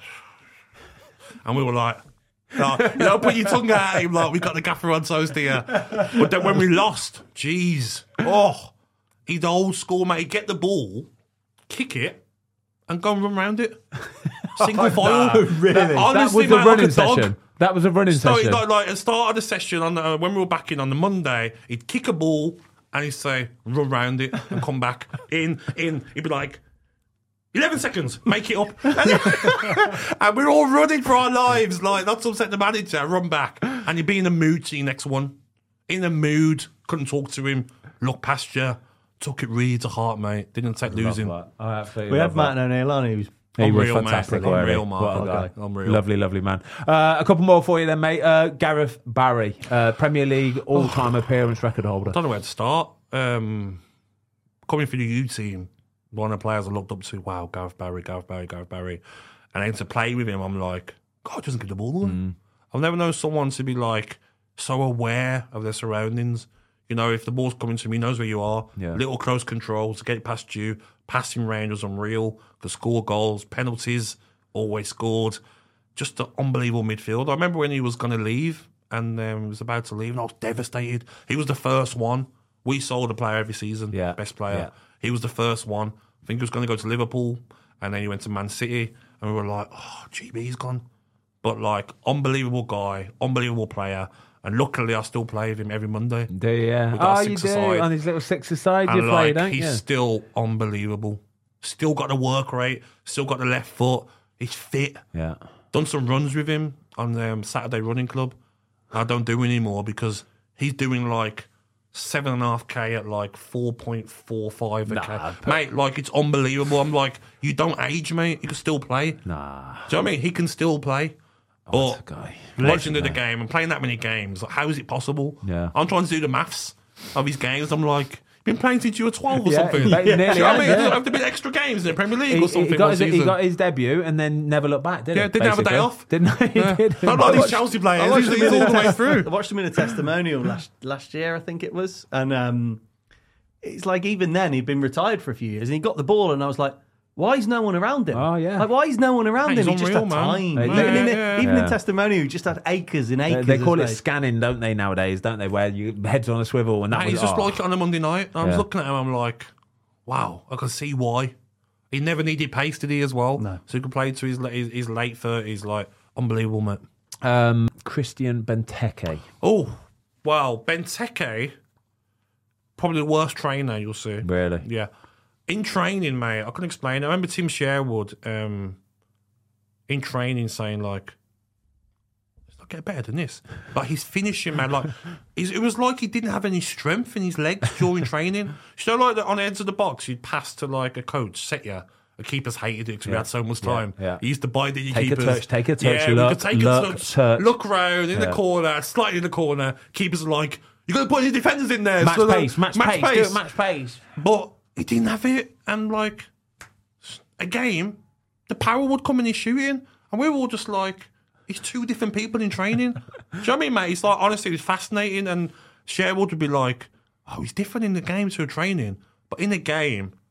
and we were like, no, you know, put your tongue out at him like, we got the gaffer on toast here. But then when we lost, jeez, oh, he'd old school, mate. He'd get the ball, kick it, and go and run around it. Single file. really? That Honestly, was a man, running like a dog. session. That was a running So session. like, like at the start of the session, on the, uh, when we were back in on the Monday, he'd kick a ball and he'd say, run round it and come back. In, in. He'd be like, eleven seconds, make it up. And we're all running for our lives. Like, that's upset the manager, run back. And he'd be in the mood to your next one. In the mood, couldn't talk to him, look past you, took it really to heart, mate. Didn't take losing. I absolutely We love had Martin O'Neill on. He was He was Unreal, fantastic, mate. wasn't he? Unreal, man. What a Okay. guy. Unreal. Lovely, lovely man. Uh, a couple more for you then, mate. Uh, Gareth Barry, uh, Premier League all-time appearance record holder. I don't know where to start. Um, coming for the U team, one of the players I looked up to, wow, Gareth Barry, Gareth Barry, Gareth Barry. And then to play with him, I'm like, God, he doesn't give the ball away. Mm. I've never known someone to be like so aware of their surroundings. You know, if the ball's coming to him, he knows where you are. Yeah. Little close control to get it past you. Passing range was unreal. Could score goals, penalties, always scored. Just an unbelievable midfield. I remember when he was going to leave and um, was about to leave, and I was devastated. He was the first one. We sold a player every season, Yeah. best player. Yeah. He was the first one. I think he was going to go to Liverpool, and then he went to Man City, and we were like, oh, G B's gone. But, like, unbelievable guy, unbelievable player. And luckily, I still play with him every Monday. Do you? Yeah. We got Oh, a you do? six-a-side. On his little six-a-side you And, play, like, don't he's you? still unbelievable. Still got the work rate, still got the left foot. He's fit. Yeah. Done some runs with him on the um, Saturday Running Club. I don't do anymore because he's doing, like, seven and a half K at like four point four five a K. Nah, Mate, like it's unbelievable. I'm like, you don't age, mate. You can still play. Nah. Do you know what I mean? He can still play. What a But guy. legend What of a the guy. game and playing that many games, like, how is it possible? Yeah. I'm trying to do the maths of his games. I'm like, been playing since you were twelve or Yeah, something. he ba- Do you know nearly what I has, mean? yeah. There have to be extra games in the Premier League He, or something. he, got one his, he season. got his debut and then never looked back, did Yeah, he? didn't have a day basically? off. Didn't he? Yeah. Did. Not like these Chelsea players. I watched He's, him he's in all a the way test- through. I watched him in a testimonial last last year, I think it was, and um, it's like even then he'd been retired for a few years, and he got the ball, and I was like, why is no one around him? Oh, yeah. like why is no one around Hey, him? he's He just unreal, had man. time. Hey, even yeah, in, yeah, even yeah. in testimonial, he just had acres and They, acres. they call of it space. scanning, don't they, nowadays, don't they? Where you heads on a swivel and that Mate, was he's just oh. like it on a Monday night. I was Yeah. looking at him, I'm like, wow, I can see why. He never needed pace, did he, as well? No. So he could play to his, his, his late thirties, like, unbelievable, mate. um, Christian Benteke. Oh, wow. Benteke, probably the worst trainer you'll see. Really? Yeah. In training, mate, I couldn't explain it. I remember Tim Sherwood um, in training saying, like, it's not get better than this. Like, he's finishing, man. Like, he's, it was like he didn't have any strength in his legs during training. You know, like, the, on the edge of the box, you'd pass to, like, a coach, set you. The keepers hated it because we Yeah. had so much time. Yeah, yeah. He used to bite the Take a keepers. touch, take a touch, Yeah, we look, could take look, a touch, touch. look round in Yeah. the corner, slightly in the corner. Keepers are like, you got to put any defenders in there. Match So that- pace, match, pace, do it, match pace. But he didn't have it, and like a game, the power would come in his shooting, and we were all just like, he's two different people in training. Do you know what I mean, mate? It's like, honestly, it was fascinating, and Sherwood would be like, oh, he's different in the game to a training, but in the game,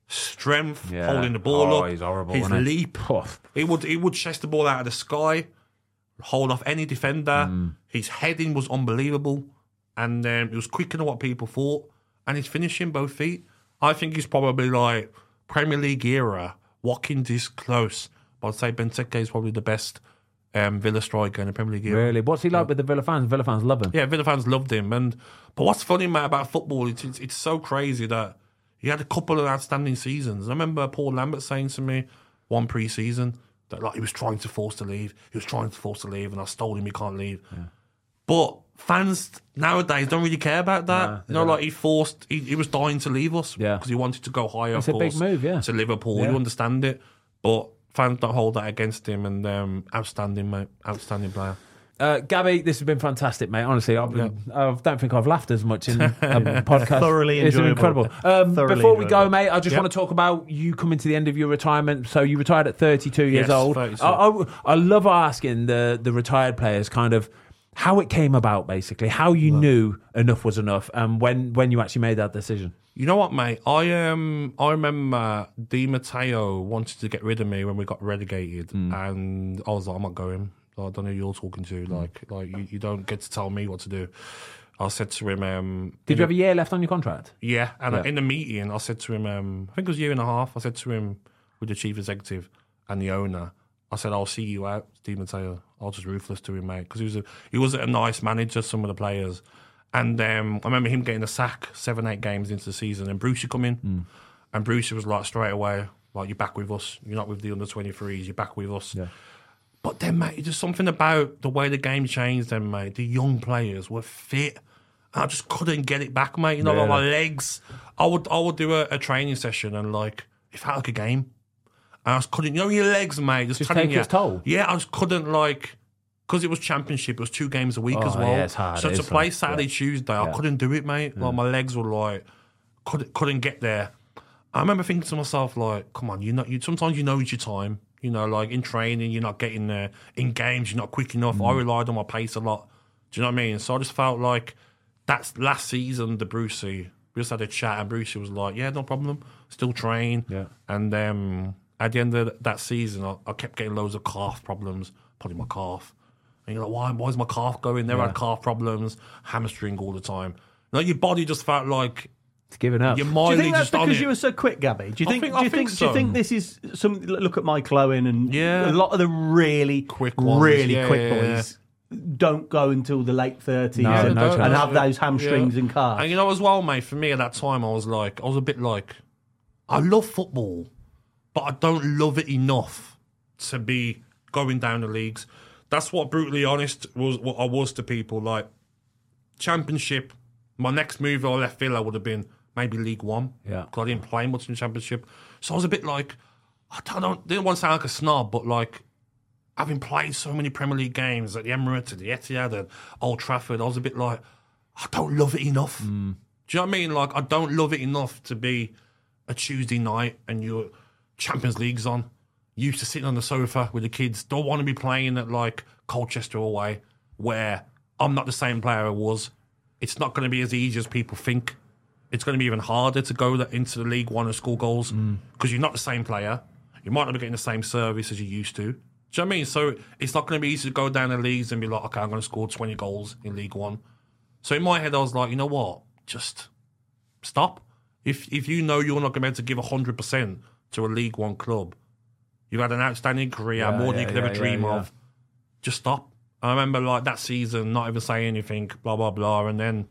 strength, Yeah. holding the ball Oh, up. he's horrible, His isn't he? leap. Poof. He would he would chase the ball out of the sky, hold off any defender. Mm. His heading was unbelievable, and um, it was quicker than what people thought. And his finishing, both feet. I think he's probably like Premier League era, Watkins is close. But I'd say Benteke is probably the best um, Villa striker in the Premier League era. Really? What's he like with the Villa fans? Villa fans love him. Yeah, Villa fans loved him. And but what's funny, mate, about football, it's, it's, it's so crazy that he had a couple of outstanding seasons. I remember Paul Lambert saying to me one pre-season that like he was trying to force to leave. He was trying to force to leave, and I told him he can't leave. Yeah. But fans nowadays don't really care about that. Nah, you know, like he forced, he, he was dying to leave us Yeah. because he wanted to go higher. It's of a big course, move, yeah. to Liverpool. Yeah. You understand it, but fans don't hold that against him. And um, outstanding, mate, outstanding player. Uh, Gabby, this has been fantastic, mate. Honestly, I've been, I don't think I've laughed as much in a podcast. Thoroughly It's been enjoyable. incredible. Um, Thoroughly before we enjoyable. go, mate, I just Yep. want to talk about you coming to the end of your retirement. So you retired at thirty-two years Yes, old. thirty-two. I, I, I love asking the, the retired players kind of how it came about, basically, how you knew enough was enough, and when, when you actually made that decision. You know what, mate? I um I remember Di Matteo wanted to get rid of me when we got relegated, and I was like, I'm not going. I don't know who you're talking to. Like, like you, you don't get to tell me what to do. I said to him, um, Did you have a year left on your contract? yeah, and Yeah. in the meeting, I said to him, um, I think it was a year and a half. I said to him with the chief executive and the owner, I said, I'll see you out, Di Matteo. I was just ruthless to him, mate, because he was a, he wasn't a nice manager. Some of the players. And um, I remember him getting a sack seven, eight games into the season, and Brucey come in, Mm. and Brucey was like straight away, like, you're back with us. You're not with the under twenty-threes. You're back with us. Yeah. But then, mate, there's something about the way the game changed. Then, mate, the young players were fit. And I just couldn't get it back, mate. You know, like my Really? legs. I would, I would do a, a training session, and like it felt like a game. And I just couldn't. You know, your legs, mate, just, Just telling take you. its toll. Yeah, I just couldn't like. Because it was championship, it was two games a week Oh, as well. yeah, it's hard, So it to is play hard, Saturday, yeah. Tuesday, I Yeah. couldn't do it, mate. Like my legs were like, couldn't couldn't get there. I remember thinking to myself, like, come on, you know, you sometimes you know it's your time. You know, like in training, you're not getting there. In games, you're not quick enough. Mm. I relied on my pace a lot. Do you know what I mean? So I just felt like that's last season, the Brucey. We just had a chat, and Brucey was like, yeah, no problem. Still train. Yeah. And um, at the end of that season, I, I kept getting loads of calf problems, probably my calf. And you're like, why, why is my calf going? Never Yeah. had calf problems, hamstring all the time. Like your body just felt like It's given up. your Do you mileage think that's just on because it. you were so quick, Gabby? Do you I think? think- do you I think? think Do you so. think this is some? Look at Michael Owen and Yeah. a lot of the really Quick ones, really yeah, quick yeah, yeah. boys don't go until the late thirties No, and, no and chance. have those hamstrings Yeah. and calves. And you know, as well, mate, for me at that time, I was like, I was a bit like, I love football, but I don't love it enough to be going down the leagues. That's what brutally honest was what I was to people. Like, Championship, my next move I left Villa would have been maybe League One. Yeah. Because I didn't play much in the Championship. So I was a bit like, I don't, I don't didn't want to sound like a snob, but like, having played so many Premier League games at the Emirates, at the Etihad, and Old Trafford, I was a bit like, I don't love it enough. Do you know what I mean? Like, I don't love it enough to be a Tuesday night and your Champions League's on. Used to sitting on the sofa with the kids. Don't want to be playing at like Colchester away, where I'm not the same player I was. It's not going to be as easy as people think. It's going to be even harder to go that into the League One and score goals because you're not the same player. You might not be getting the same service as you used to. Do you know what I mean? So it's not going to be easy to go down the leagues and be like, okay, I'm going to score twenty goals in League One. So in my head, I was like, you know what? Just stop. If if you know you're not going to be able to give one hundred percent to a League One club, you've had an outstanding career, Yeah, more than yeah, you could yeah, ever dream yeah, yeah. of. Just stop. I remember like that season, not even saying anything, blah, blah, blah. And then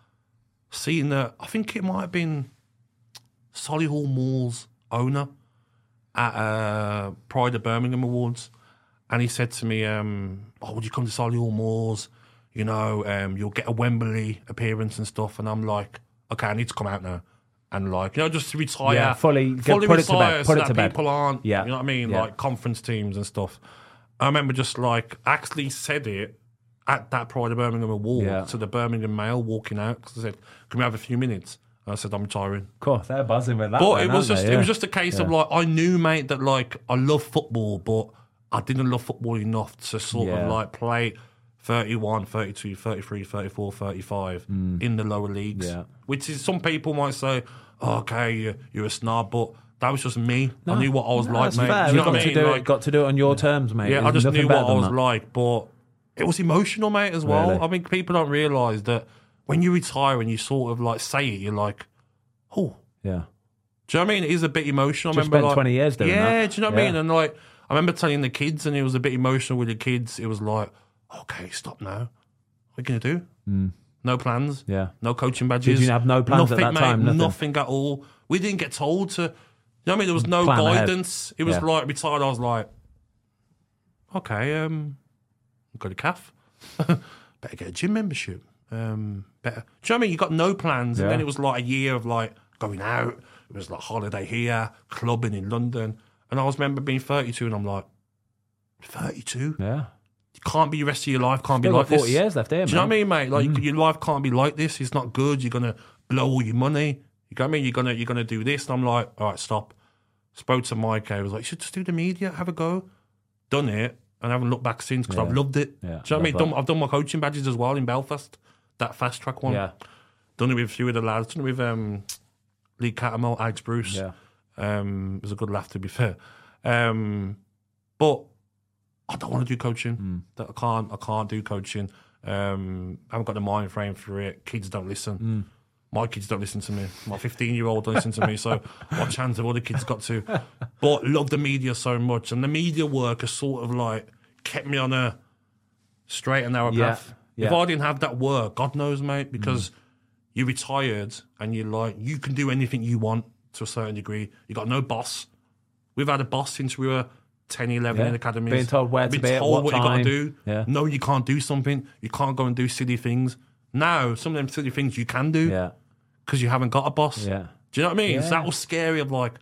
seeing that, I think it might have been Solihull Mall's owner at uh, Pride of Birmingham Awards. And he said to me, um, oh, would you come to Solihull Moors? You know, um, you'll get a Wembley appearance and stuff. And I'm like, okay, I need to come out now. And like, you know, just to retire. Yeah, fully- get- fully put it to retire bed, so put it that to bed. people aren't, Yeah. you know what I mean? Yeah. Like conference teams and stuff. I remember just like, actually said it at that Pride of Birmingham Award Yeah. to the Birmingham Mail walking out. Because I said, can we have a few minutes? And I said, I'm retiring. Of course, they're buzzing with that. But then, it was aren't just they? it was Yeah. just a case of like I knew, mate, that like I love football, but I didn't love football enough to sort Yeah. of like play thirty-one, thirty-two, thirty-three, thirty-four, thirty-five Mm. in the lower leagues. Yeah. Which is, some people might say, oh, okay, you're, you're a snob, but that was just me. No. I knew what I was No, like, that's mate. fair. Do you know You've what got I to mean? do it. Like, Got to do it on your terms, mate. yeah, I There's just nothing knew better what I than was that. like, but it was emotional, mate, as well. Really? I mean, people don't realise that when you retire and you sort of like say it, you're like, oh. Yeah. Do you know what I mean? It is a bit emotional. I Just remember, spent like, twenty years doing yeah, that. do you know what I mean? Yeah. And like, I remember telling the kids, and it was a bit emotional with the kids. It was like, okay, stop now. What are you going to do? Mm. No plans. Yeah. No coaching badges. Did you have no plans nothing, at that mate, time? Nothing? Nothing at all. We didn't get told to. You know what I mean? There was no Plan ahead. guidance. It was Yeah. like, retired, I was like, okay, um, got a calf. Better get a gym membership. Um, better. Do you know what I mean? You got no plans, Yeah. and then it was like a year of like going out. It was like holiday here, clubbing in London, and I was remember being thirty-two, and I'm like, thirty-two. Yeah. You can't be the rest of your life. Can't Still be like got forty this. years left here, Do you know what I man. mean, mate? Like Mm. your life can't be like this. It's not good. You're gonna blow all your money. You know what I mean? You're gonna you're gonna do this, and I'm like, all right, stop. Spoke to Mike. I was like, you should just do the media, have a go. Done it, and I haven't looked back since because Yeah. I've loved it. Yeah, Do you know what I mean? love Done, that. I've done my coaching badges as well in Belfast. That fast track one. Yeah. Done it with a few of the lads. Done it with um, Lee Catamel, Alex Bruce. Yeah. Um, it was a good laugh, to be fair. Um, but I don't want to do coaching. Mm. That I can't. I can't do coaching. Um, I haven't got the mind frame for it. Kids don't listen. Mm. My kids don't listen to me. My fifteen-year-old don't listen to me. So what chance have other kids got to? But love the media so much, and the media work has sort of like kept me on a straight and narrow Yeah. path. Yeah. If I didn't have that work, God knows, mate, because you're retired and you're like, you can do anything you want to a certain degree. You got no boss. We've had a boss since we were ten, eleven Yeah. in academies. Being told where to Being be at told what what you got time. to do. Yeah. No, you can't do something. You can't go and do silly things. Now, some of them silly things you can do Yeah. because you haven't got a boss. Yeah. Do you know what I mean? Yeah. So that was scary of like,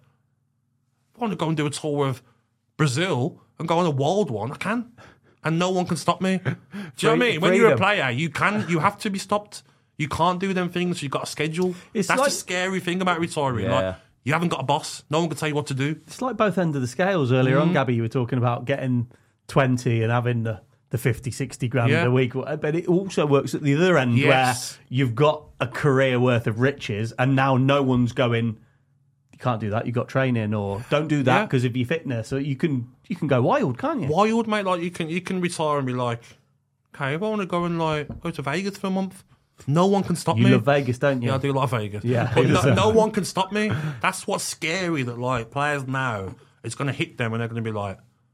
if I want to go and do a tour of Brazil and go on a wild one, I can. And no one can stop me. Do you know what I mean? When you're a freedom. player, you can, you have to be stopped. You can't do them things. You've got a schedule. It's That's like- the scary thing about retiring. Yeah. Like, you haven't got a boss. No one can tell you what to do. It's like both ends of the scales. Earlier Mm. on, Gabby, you were talking about getting twenty and having the, the fifty, sixty grand Yeah. a week. But it also works at the other end Yes. where you've got a career worth of riches and now no one's going, you can't do that, you've got training, or don't do that Yeah. because of your fitness. So you can you can go wild, can't you? Wild, mate. Like you can you can retire and be like, okay, if I want to go and like go to Vegas for a month, no one can stop You me. love Vegas, don't you? Yeah, I do like Vegas. Yeah. But no, no one can stop me. That's what's scary, that like players now, it's going to hit them and they're going to be like,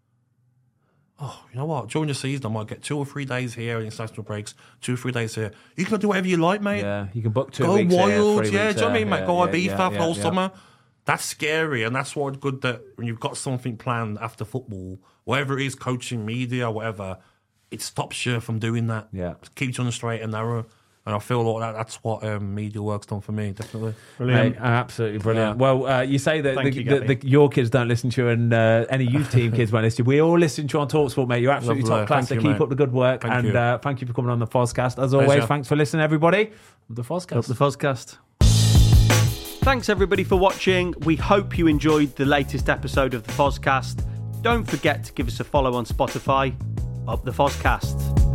oh, you know what? During the season, I might get two or three days here in international breaks, two or three days here. You can do whatever you like, mate. Yeah. You can book two Go weeks here, wild. three Yeah, weeks do you know what I there. mean, mate? Yeah, Go yeah, Ibiza yeah, for yeah, whole yeah. summer. That's scary, and that's what's good, that when you've got something planned after football, whatever it is, coaching, media, whatever, it stops you from doing that. Yeah. It keeps you on the straight and narrow. And I feel like that, that's what um, media work's done for me, definitely. Brilliant. Mate, absolutely brilliant. Yeah. Well, uh, you say that Thank the, you, the, Gabby. the, your kids don't listen to you, and uh, any youth team kids won't listen to you. We all listen to you on TalkSport, mate. You're absolutely Lovely. top class. Thank So you, keep mate. up the good work, Thank and you. uh, thank you for coming on the Fozcast. As always, Pleasure. thanks for listening, everybody. The Fozcast. Up the Fozcast. Thanks everybody for watching. We hope you enjoyed the latest episode of the Fozcast. Don't forget to give us a follow on Spotify. Up the Fozcast.